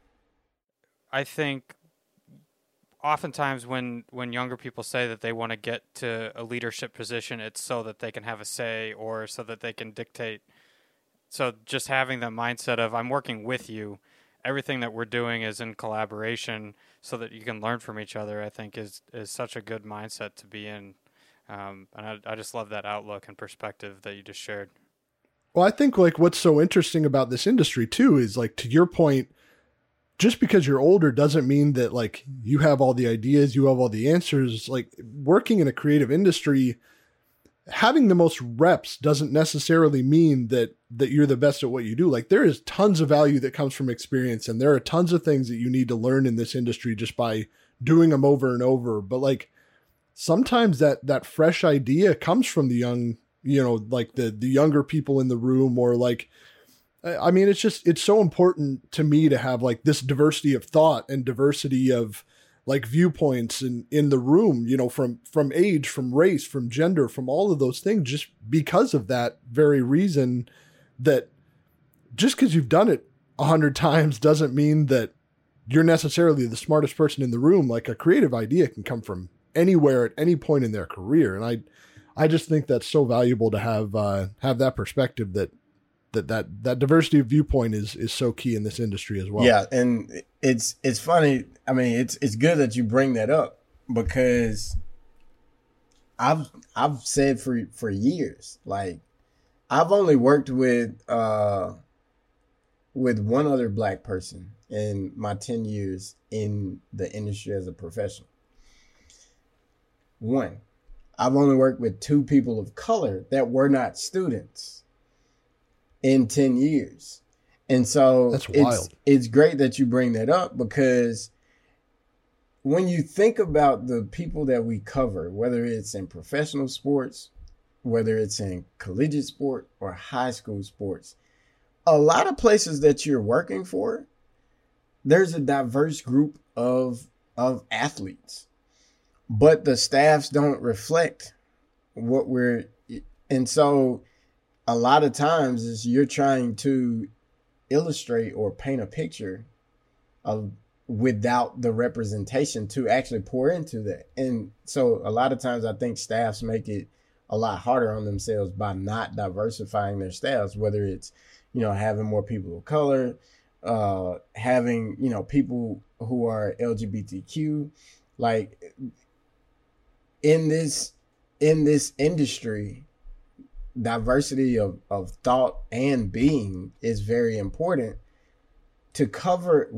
I think oftentimes when younger people say that they want to get to a leadership position, it's so that they can have a say or so that they can dictate. So just having that mindset of, I'm working with you, everything that we're doing is in collaboration so that you can learn from each other, I think is such a good mindset to be in. And I just love that outlook and perspective that you just shared. Well, I think what's so interesting about this industry too is, to your point, just because you're older doesn't mean that you have all the ideas, you have all the answers. Working in a creative industry, having the most reps doesn't necessarily mean that you're the best at what you do. There is tons of value that comes from experience, and there are tons of things that you need to learn in this industry just by doing them over and over. But sometimes that fresh idea comes from the young, the younger people in the room, or it's so important to me to have this diversity of thought and diversity of viewpoints in the room, from age, from race, from gender, from all of those things, just because of that very reason. That just because you've done it 100 times doesn't mean that you're necessarily the smartest person in the room. A creative idea can come from anywhere at any point in their career. And I just think that's so valuable to have that perspective, that diversity of viewpoint is so key in this industry as well. Yeah. And it's funny. I mean, it's good that you bring that up, because I've said for years, I've only worked with one other Black person in my 10 years in the industry as a professional. One. I've only worked with 2 people of color that were not students in 10 years. And so that's wild. It's great that you bring that up, because when you think about the people that we cover, whether it's in professional sports, whether it's in collegiate sport or high school sports, a lot of places that you're working for, there's a diverse group of athletes, but the staffs don't reflect what and so a lot of times is you're trying to illustrate or paint a picture of without the representation to actually pour into that. And so a lot of times I think staffs make it a lot harder on themselves by not diversifying their staffs, whether it's, having more people of color, having, people who are LGBTQ, in this industry, diversity of thought and being is very important to cover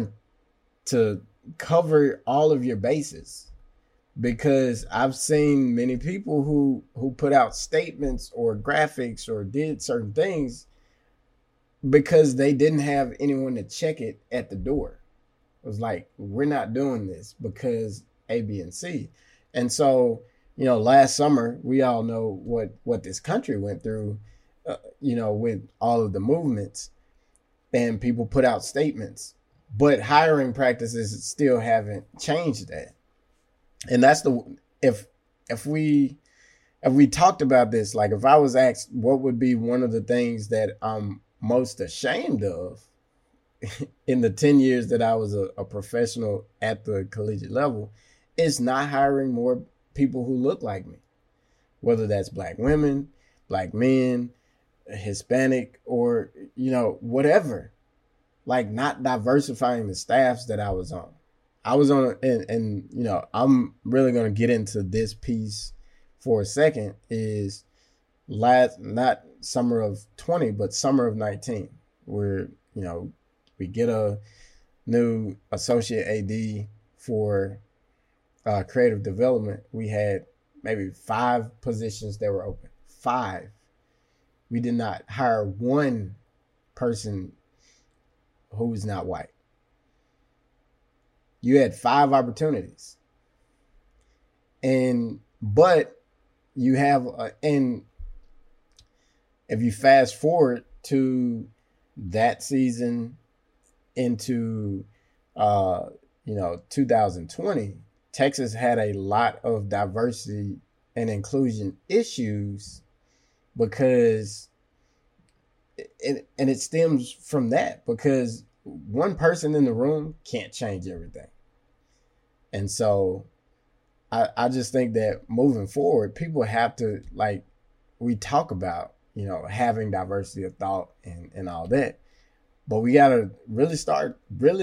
all of your bases. Because I've seen many people who put out statements or graphics or did certain things because they didn't have anyone to check it at the door. It was we're not doing this because A, B, and C. And so, last summer, we all know what this country went through, with all of the movements, and people put out statements But hiring practices still haven't changed that. And that's if we talked about this, like if I was asked what would be one of the things that I'm most ashamed of in the 10 years that I was a professional at the collegiate level, it's not hiring more people who look like me, whether that's Black women, Black men, Hispanic, or, whatever. Like not diversifying the staffs that I was on. And I'm really going to get into this piece for a second, is not summer of 20, but summer of 19, where, we get a new associate AD for creative development. We had maybe 5 positions that were open. 5. We did not hire one person who was not white. You had 5 opportunities. But you have, and if you fast forward to that season into, 2020, Texas had a lot of diversity and inclusion issues because it stems from that, because one person in the room can't change everything. And so I just think that moving forward, people have to, like, we talk about, having diversity of thought and all that, but we got to really start,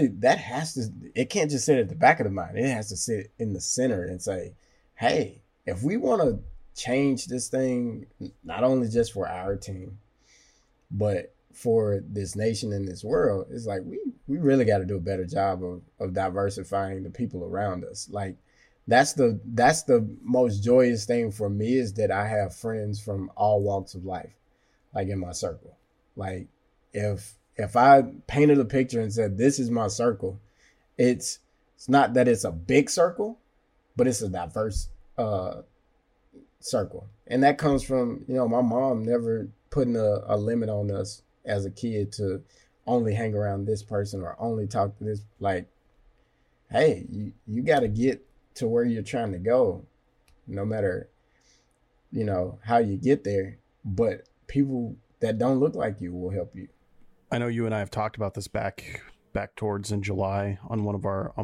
it can't just sit at the back of the mind. It has to sit in the center and say, hey, if we want to change this thing, not only just for our team, but for this nation and this world, it's like we really got to do a better job of diversifying the people around us. Like that's the most joyous thing for me, is that I have friends from all walks of life, like in my circle. Like if I painted a picture and said, this is my circle, it's not that it's a big circle, but it's a diverse circle. And that comes from, my mom never putting a limit on us as a kid to only hang around this person or only talk to this. Like, hey, you got to get to where you're trying to go, no matter, how you get there. But people that don't look like you will help you. I know you and I have talked about this back towards in July on one of our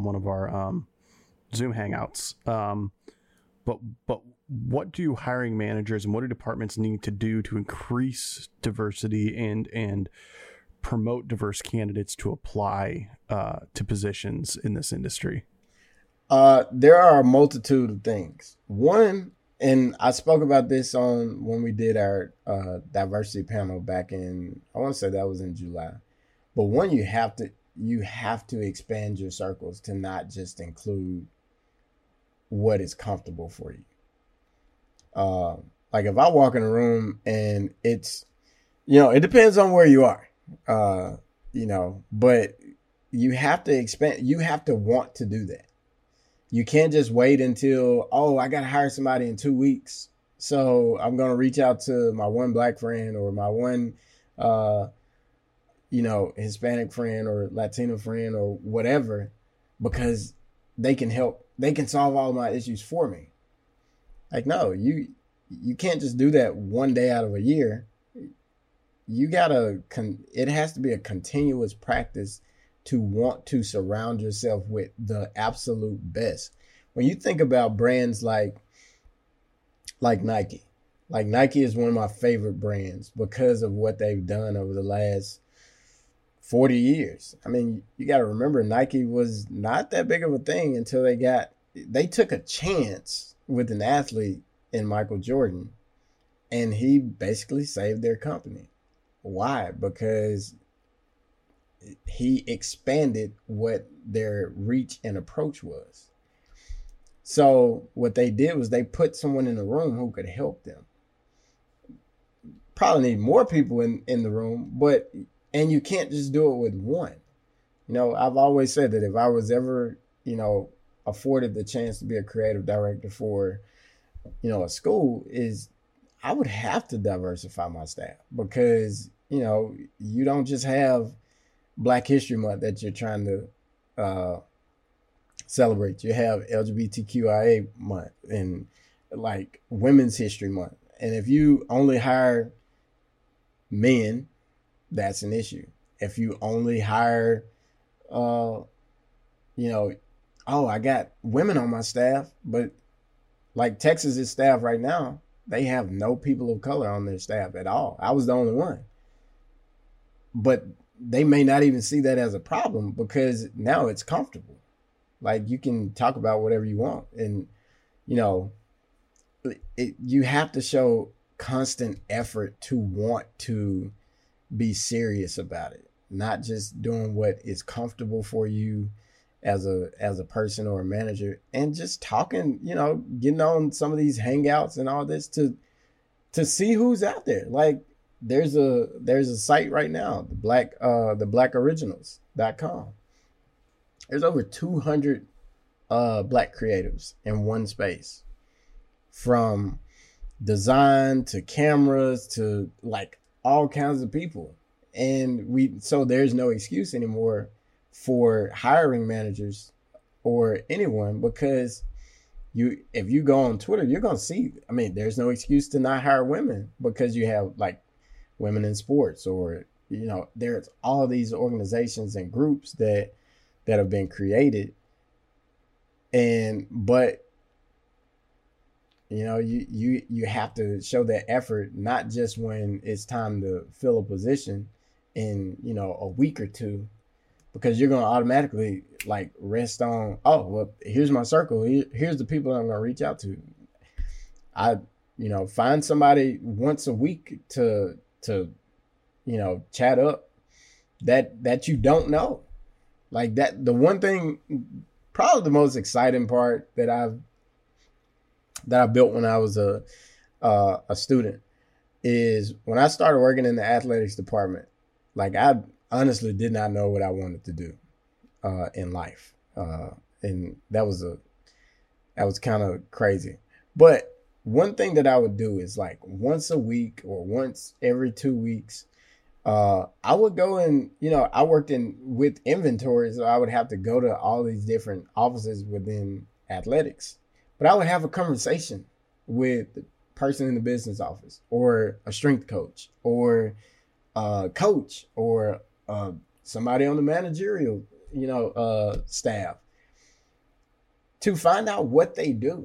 Zoom hangouts. But what do hiring managers and what do departments need to do to increase diversity and promote diverse candidates to apply to positions in this industry? There are a multitude of things. One, and I spoke about this when we did our diversity panel back in, I want to say that was in July. But one, you have to expand your circles to not just include what is comfortable for you. Like if I walk in a room and it's, it depends on where you are, but you have to expand. You have to want to do that. You can't just wait until, I got to hire somebody in 2 weeks, so I'm going to reach out to my one Black friend or my one, Hispanic friend or Latino friend or whatever, because they can help. They can solve all my issues for me. Like, no, you can't just do that one day out of a year. It has to be a continuous practice to want to surround yourself with the absolute best. When you think about brands like Nike, like Nike is one of my favorite brands because of what they've done over the last 40 years. I mean, you got to remember, Nike was not that big of a thing until they took a chance with an athlete in Michael Jordan, and he basically saved their company. Why? Because he expanded what their reach and approach was. So what they did was they put someone in the room who could help them. Probably need more people in the room, and you can't just do it with one. I've always said that if I was ever, afforded the chance to be a creative director for, a school, I would have to diversify my staff, because, you don't just have Black History Month that you're trying to celebrate. You have LGBTQIA month and like Women's History Month. And if you only hire men, that's an issue. If you only hire, I got women on my staff, but like Texas's staff right now, they have no people of color on their staff at all. I was the only one. But they may not even see that as a problem because now it's comfortable. Like you can talk about whatever you want. And, you have to show constant effort to want to be serious about it, not just doing what is comfortable for you as a person or a manager, and just talking, getting on some of these hangouts and all this to see who's out there. Like there's a site right now, the blackoriginals.com. There's over 200 Black creatives in one space, from design to cameras to like all kinds of people. And so there's no excuse anymore for hiring managers or anyone, because if you go on Twitter, you're going to see, there's no excuse to not hire women, because you have like women in sports, or, there's all of these organizations and groups that have been created. But you have to show that effort, not just when it's time to fill a position in, a week or two, because you're going to automatically like rest on, oh, well, here's my circle. Here's the people I'm going to reach out to. Find somebody once a week to chat up that you don't know. Like that, the one thing, probably the most exciting part that I built when I was a student, is when I started working in the athletics department. Like I honestly did not know what I wanted to do in life, and that was kind of crazy. But one thing that I would do is like once a week or once every 2 weeks, I would go and, I worked with inventory, so I would have to go to all these different offices within athletics. But I would have a conversation with the person in the business office, or a strength coach, or a coach, or somebody on the managerial, staff, to find out what they do.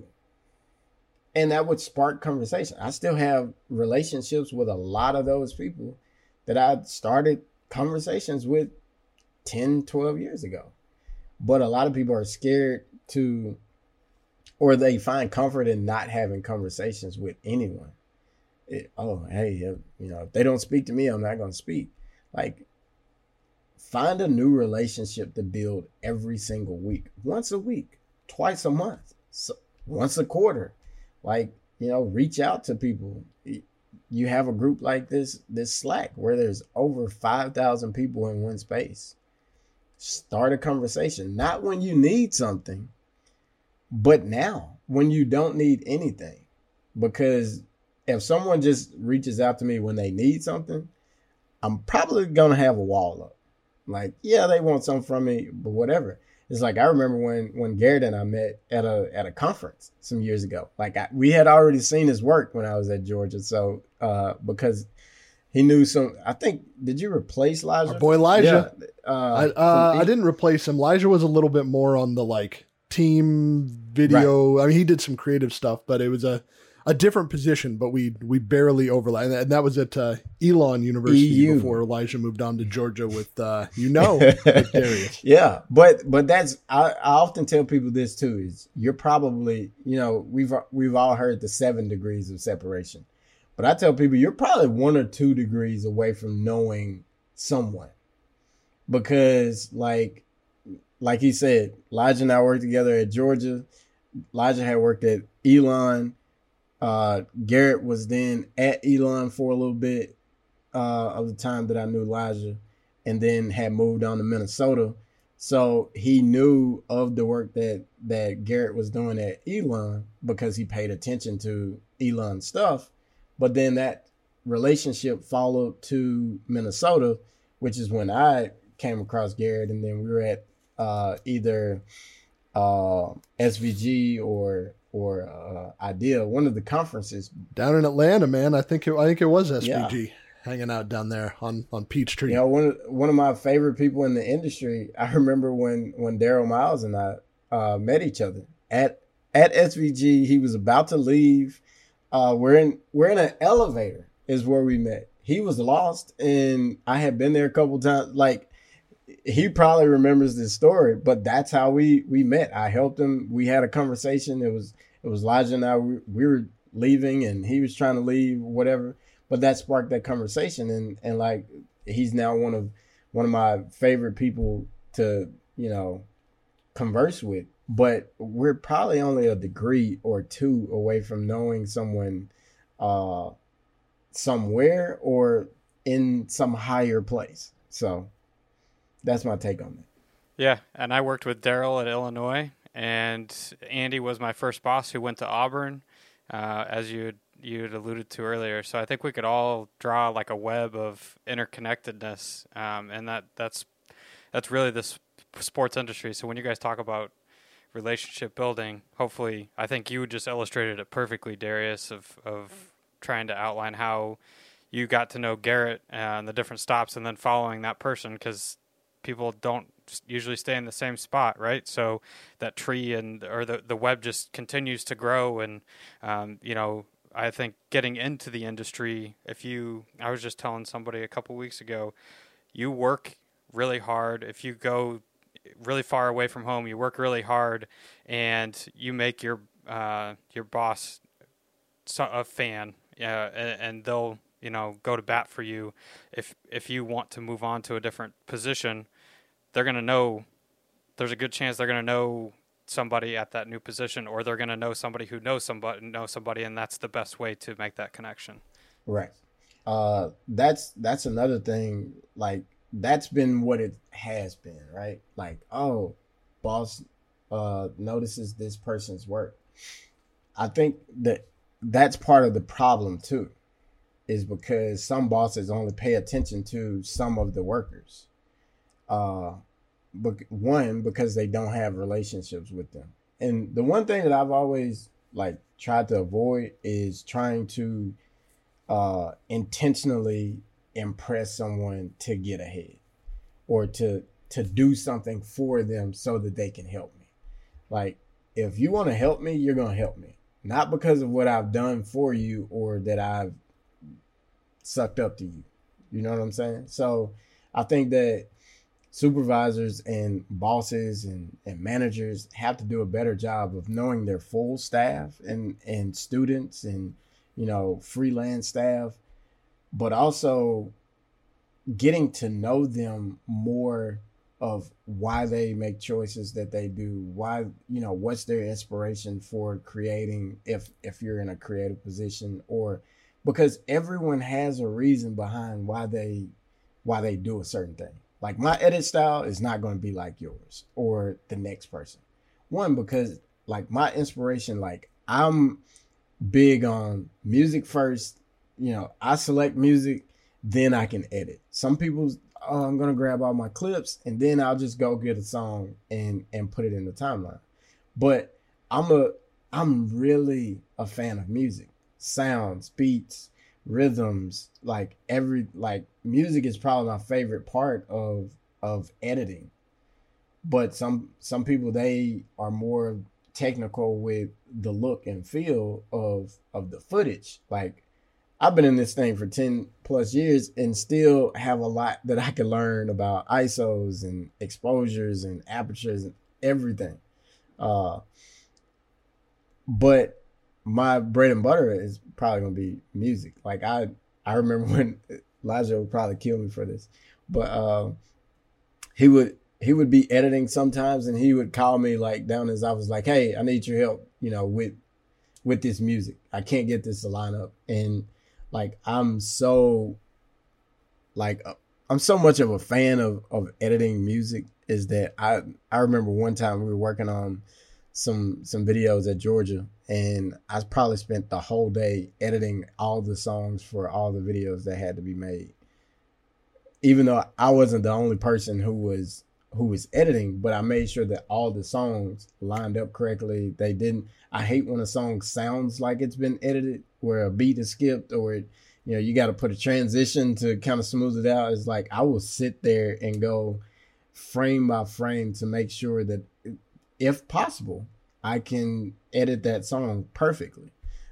And that would spark conversation. I still have relationships with a lot of those people that I started conversations with 10, 12 years ago. But a lot of people are scared to, or they find comfort in not having conversations with anyone. If they don't speak to me, I'm not going to speak. Like, find a new relationship to build every single week, once a week, twice a month, once a quarter. Like, reach out to people. You have a group like this Slack, where there's over 5,000 people in one space. Start a conversation, not when you need something, but now when you don't need anything. Because if someone just reaches out to me when they need something, I'm probably going to have a wall up. Like, yeah, they want something from me, but whatever. It's like, I remember when Garrett and I met at a conference some years ago. Like, we had already seen his work when I was at Georgia. So, because he knew I think, did you replace Elijah? Our boy Elijah. Yeah. I didn't replace him. Elijah was a little bit more on the like team video. Right. He did some creative stuff, but it was a different position, but we barely overlap. And that was at Elon University before Elijah moved on to Georgia with with Darius. Yeah, but that's I often tell people this too, is you're probably, we've all heard the 7 degrees of separation. But I tell people you're probably 1 or 2 degrees away from knowing someone. Because like he said, Elijah and I worked together at Georgia. Elijah had worked at Elon. Garrett was then at Elon for a little bit of the time that I knew Elijah, and then had moved on to Minnesota. So he knew of the work that Garrett was doing at Elon because he paid attention to Elon's stuff. But then that relationship followed to Minnesota, which is when I came across Garrett, and then we were at either SVG or Idea, one of the conferences down in Atlanta, man. I think it was SVG hanging out down there on Peachtree. You know, one of my favorite people in the industry. I remember when Daryl Miles and I met each other at SVG. He was about to leave. We're in an elevator is where we met. He was lost, and I had been there a couple times. Like, he probably remembers this story, but that's how we met. I helped him. We had a conversation. It was Elijah and I. We were leaving, and he was trying to leave, whatever. But that sparked that conversation, and like, he's now one of my favorite people to, you know, converse with. But we're probably only a degree or two away from knowing someone somewhere or in some higher place. So that's my take on that. Yeah, and I worked with Daryl at Illinois, and Andy was my first boss who went to Auburn, as you had alluded to earlier. So I think we could all draw like a web of interconnectedness, and that's really this sports industry. So when you guys talk about relationship building, hopefully, I think you just illustrated it perfectly, Darius, of trying to outline how you got to know Garrett and the different stops, and then following that person, because people don't usually stay in the same spot, right? So that tree or the web just continues to grow. And, you know, I think getting into the industry, I was just telling somebody a couple weeks ago, you work really hard. If you go really far away from home, you work really hard, and you make your boss a fan, and they'll, you know, go to bat for you. If you want to move on to a different position, they're going to know, there's a good chance they're going to know somebody at that new position, or they're going to know somebody who knows somebody, and that's the best way to make that connection. Right. That's another thing. Like, that's been what it has been, right? Like, oh, boss notices this person's work. I think that's part of the problem too, is because some bosses only pay attention to some of the workers. But one, because they don't have relationships with them. And the one thing that I've always like tried to avoid is trying to intentionally impress someone to get ahead, or to do something for them so that they can help me. Like, if you want to help me, you're going to help me. Not because of what I've done for you or that I've sucked up to you. You know what I'm saying? So I think that supervisors and bosses and managers have to do a better job of knowing their full staff and students and, you know, freelance staff, but also getting to know them more of why they make choices that they do, why, you know, what's their inspiration for creating, if you're in a creative position, or because everyone has a reason behind why they do a certain thing. Like, my edit style is not going to be like yours or the next person. One, because like my inspiration, like, I'm big on music first. You know, I select music, then I can edit. Some people, I'm going to grab all my clips and then I'll just go get a song and put it in the timeline. But I'm really a fan of music, sounds, beats, rhythms, like music is probably my favorite part of editing. But some people, they are more technical with the look and feel of the footage. Like, I've been in this thing for 10 plus years and still have a lot that I can learn about ISOs and exposures and apertures and everything. But my bread and butter is probably going to be music. Like, I remember when Elijah would probably kill me for this, but he would be editing sometimes and he would call me like down in his office, like, hey, I need your help, you know, with this music. I can't get this to line up. And like, I'm so much of a fan of editing music, is that I remember one time we were working on some videos at Georgia, and I probably spent the whole day editing all the songs for all the videos that had to be made. even though I wasn't the only person who was editing, but I made sure that all the songs lined up correctly. I hate when a song sounds like it's been edited, where a beat is skipped, or you got to put a transition to kind of smooth it out. It's like I will sit there and go frame by frame to make sure that, if possible, I can edit that song perfectly.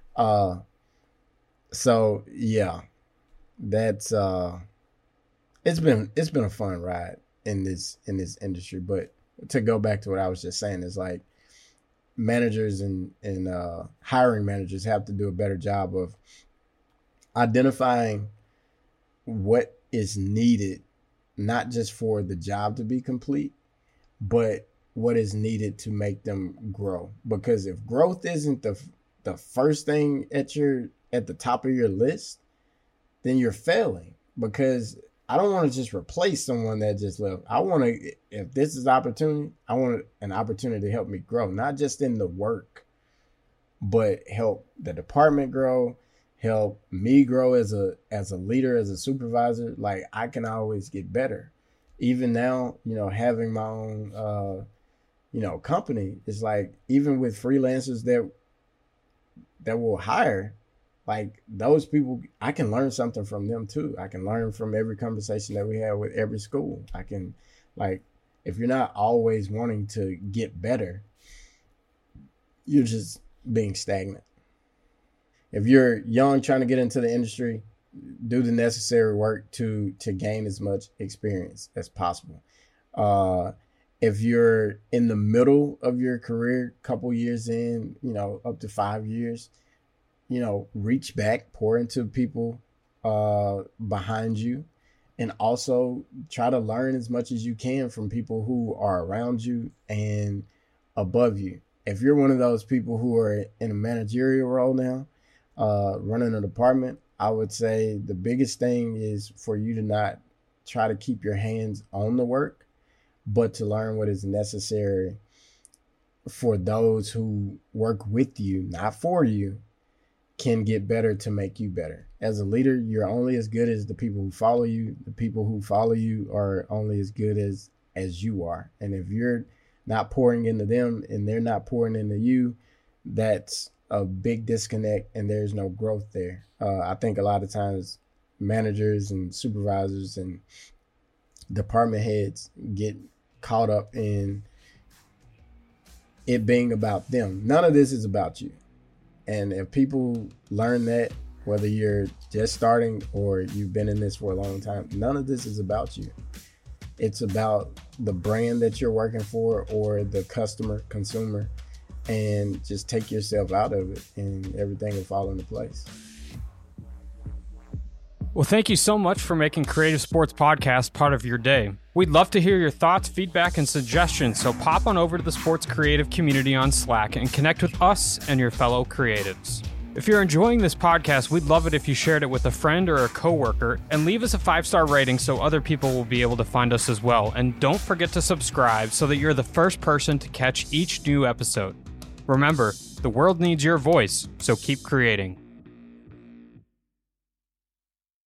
So yeah, that's it's been a fun ride in this industry. But to go back to what I was just saying, is like managers and hiring managers have to do a better job of identifying what is needed, not just for the job to be complete, but what is needed to make them grow. Because if growth isn't the first thing at the top of your list, then you're failing. Because I don't want to just replace someone that just left. I want to, if this is opportunity, I want an opportunity to help me grow, not just in the work, but help the department grow, help me grow as a leader, as a supervisor. Like, I can always get better. Even now, having my own, company, is like, even with freelancers that will hire, like, those people, I can learn something from them too. I can learn from every conversation that we have with every school. I can, like, if you're not always wanting to get better, you're just being stagnant. If you're young, trying to get into the industry, do the necessary work to gain as much experience as possible. If you're in the middle of your career, couple years in, up to 5 years, reach back, pour into people behind you, and also try to learn as much as you can from people who are around you and above you. If you're one of those people who are in a managerial role now, running a department, I would say the biggest thing is for you to not try to keep your hands on the work, but to learn what is necessary for those who work with you, not for you, can get better to make you better. As a leader, you're only as good as the people who follow you. The people who follow you are only as good as you are. And if you're not pouring into them and they're not pouring into you, that's a big disconnect, and there's no growth there. I think a lot of times managers and supervisors and department heads get caught up in it being about them. None of this is about you. And if people learn that, whether you're just starting or you've been in this for a long time, none of this is about you. It's about the brand that you're working for or the consumer, and just take yourself out of it and everything will fall into place. Well, thank you so much for making Creative Sports Podcast part of your day. We'd love to hear your thoughts, feedback, and suggestions, so pop on over to the Sports Creative community on Slack and connect with us and your fellow creatives. If you're enjoying this podcast, we'd love it if you shared it with a friend or a coworker, and leave us a 5-star rating so other people will be able to find us as well. And don't forget to subscribe so that you're the first person to catch each new episode. Remember, the world needs your voice, so keep creating.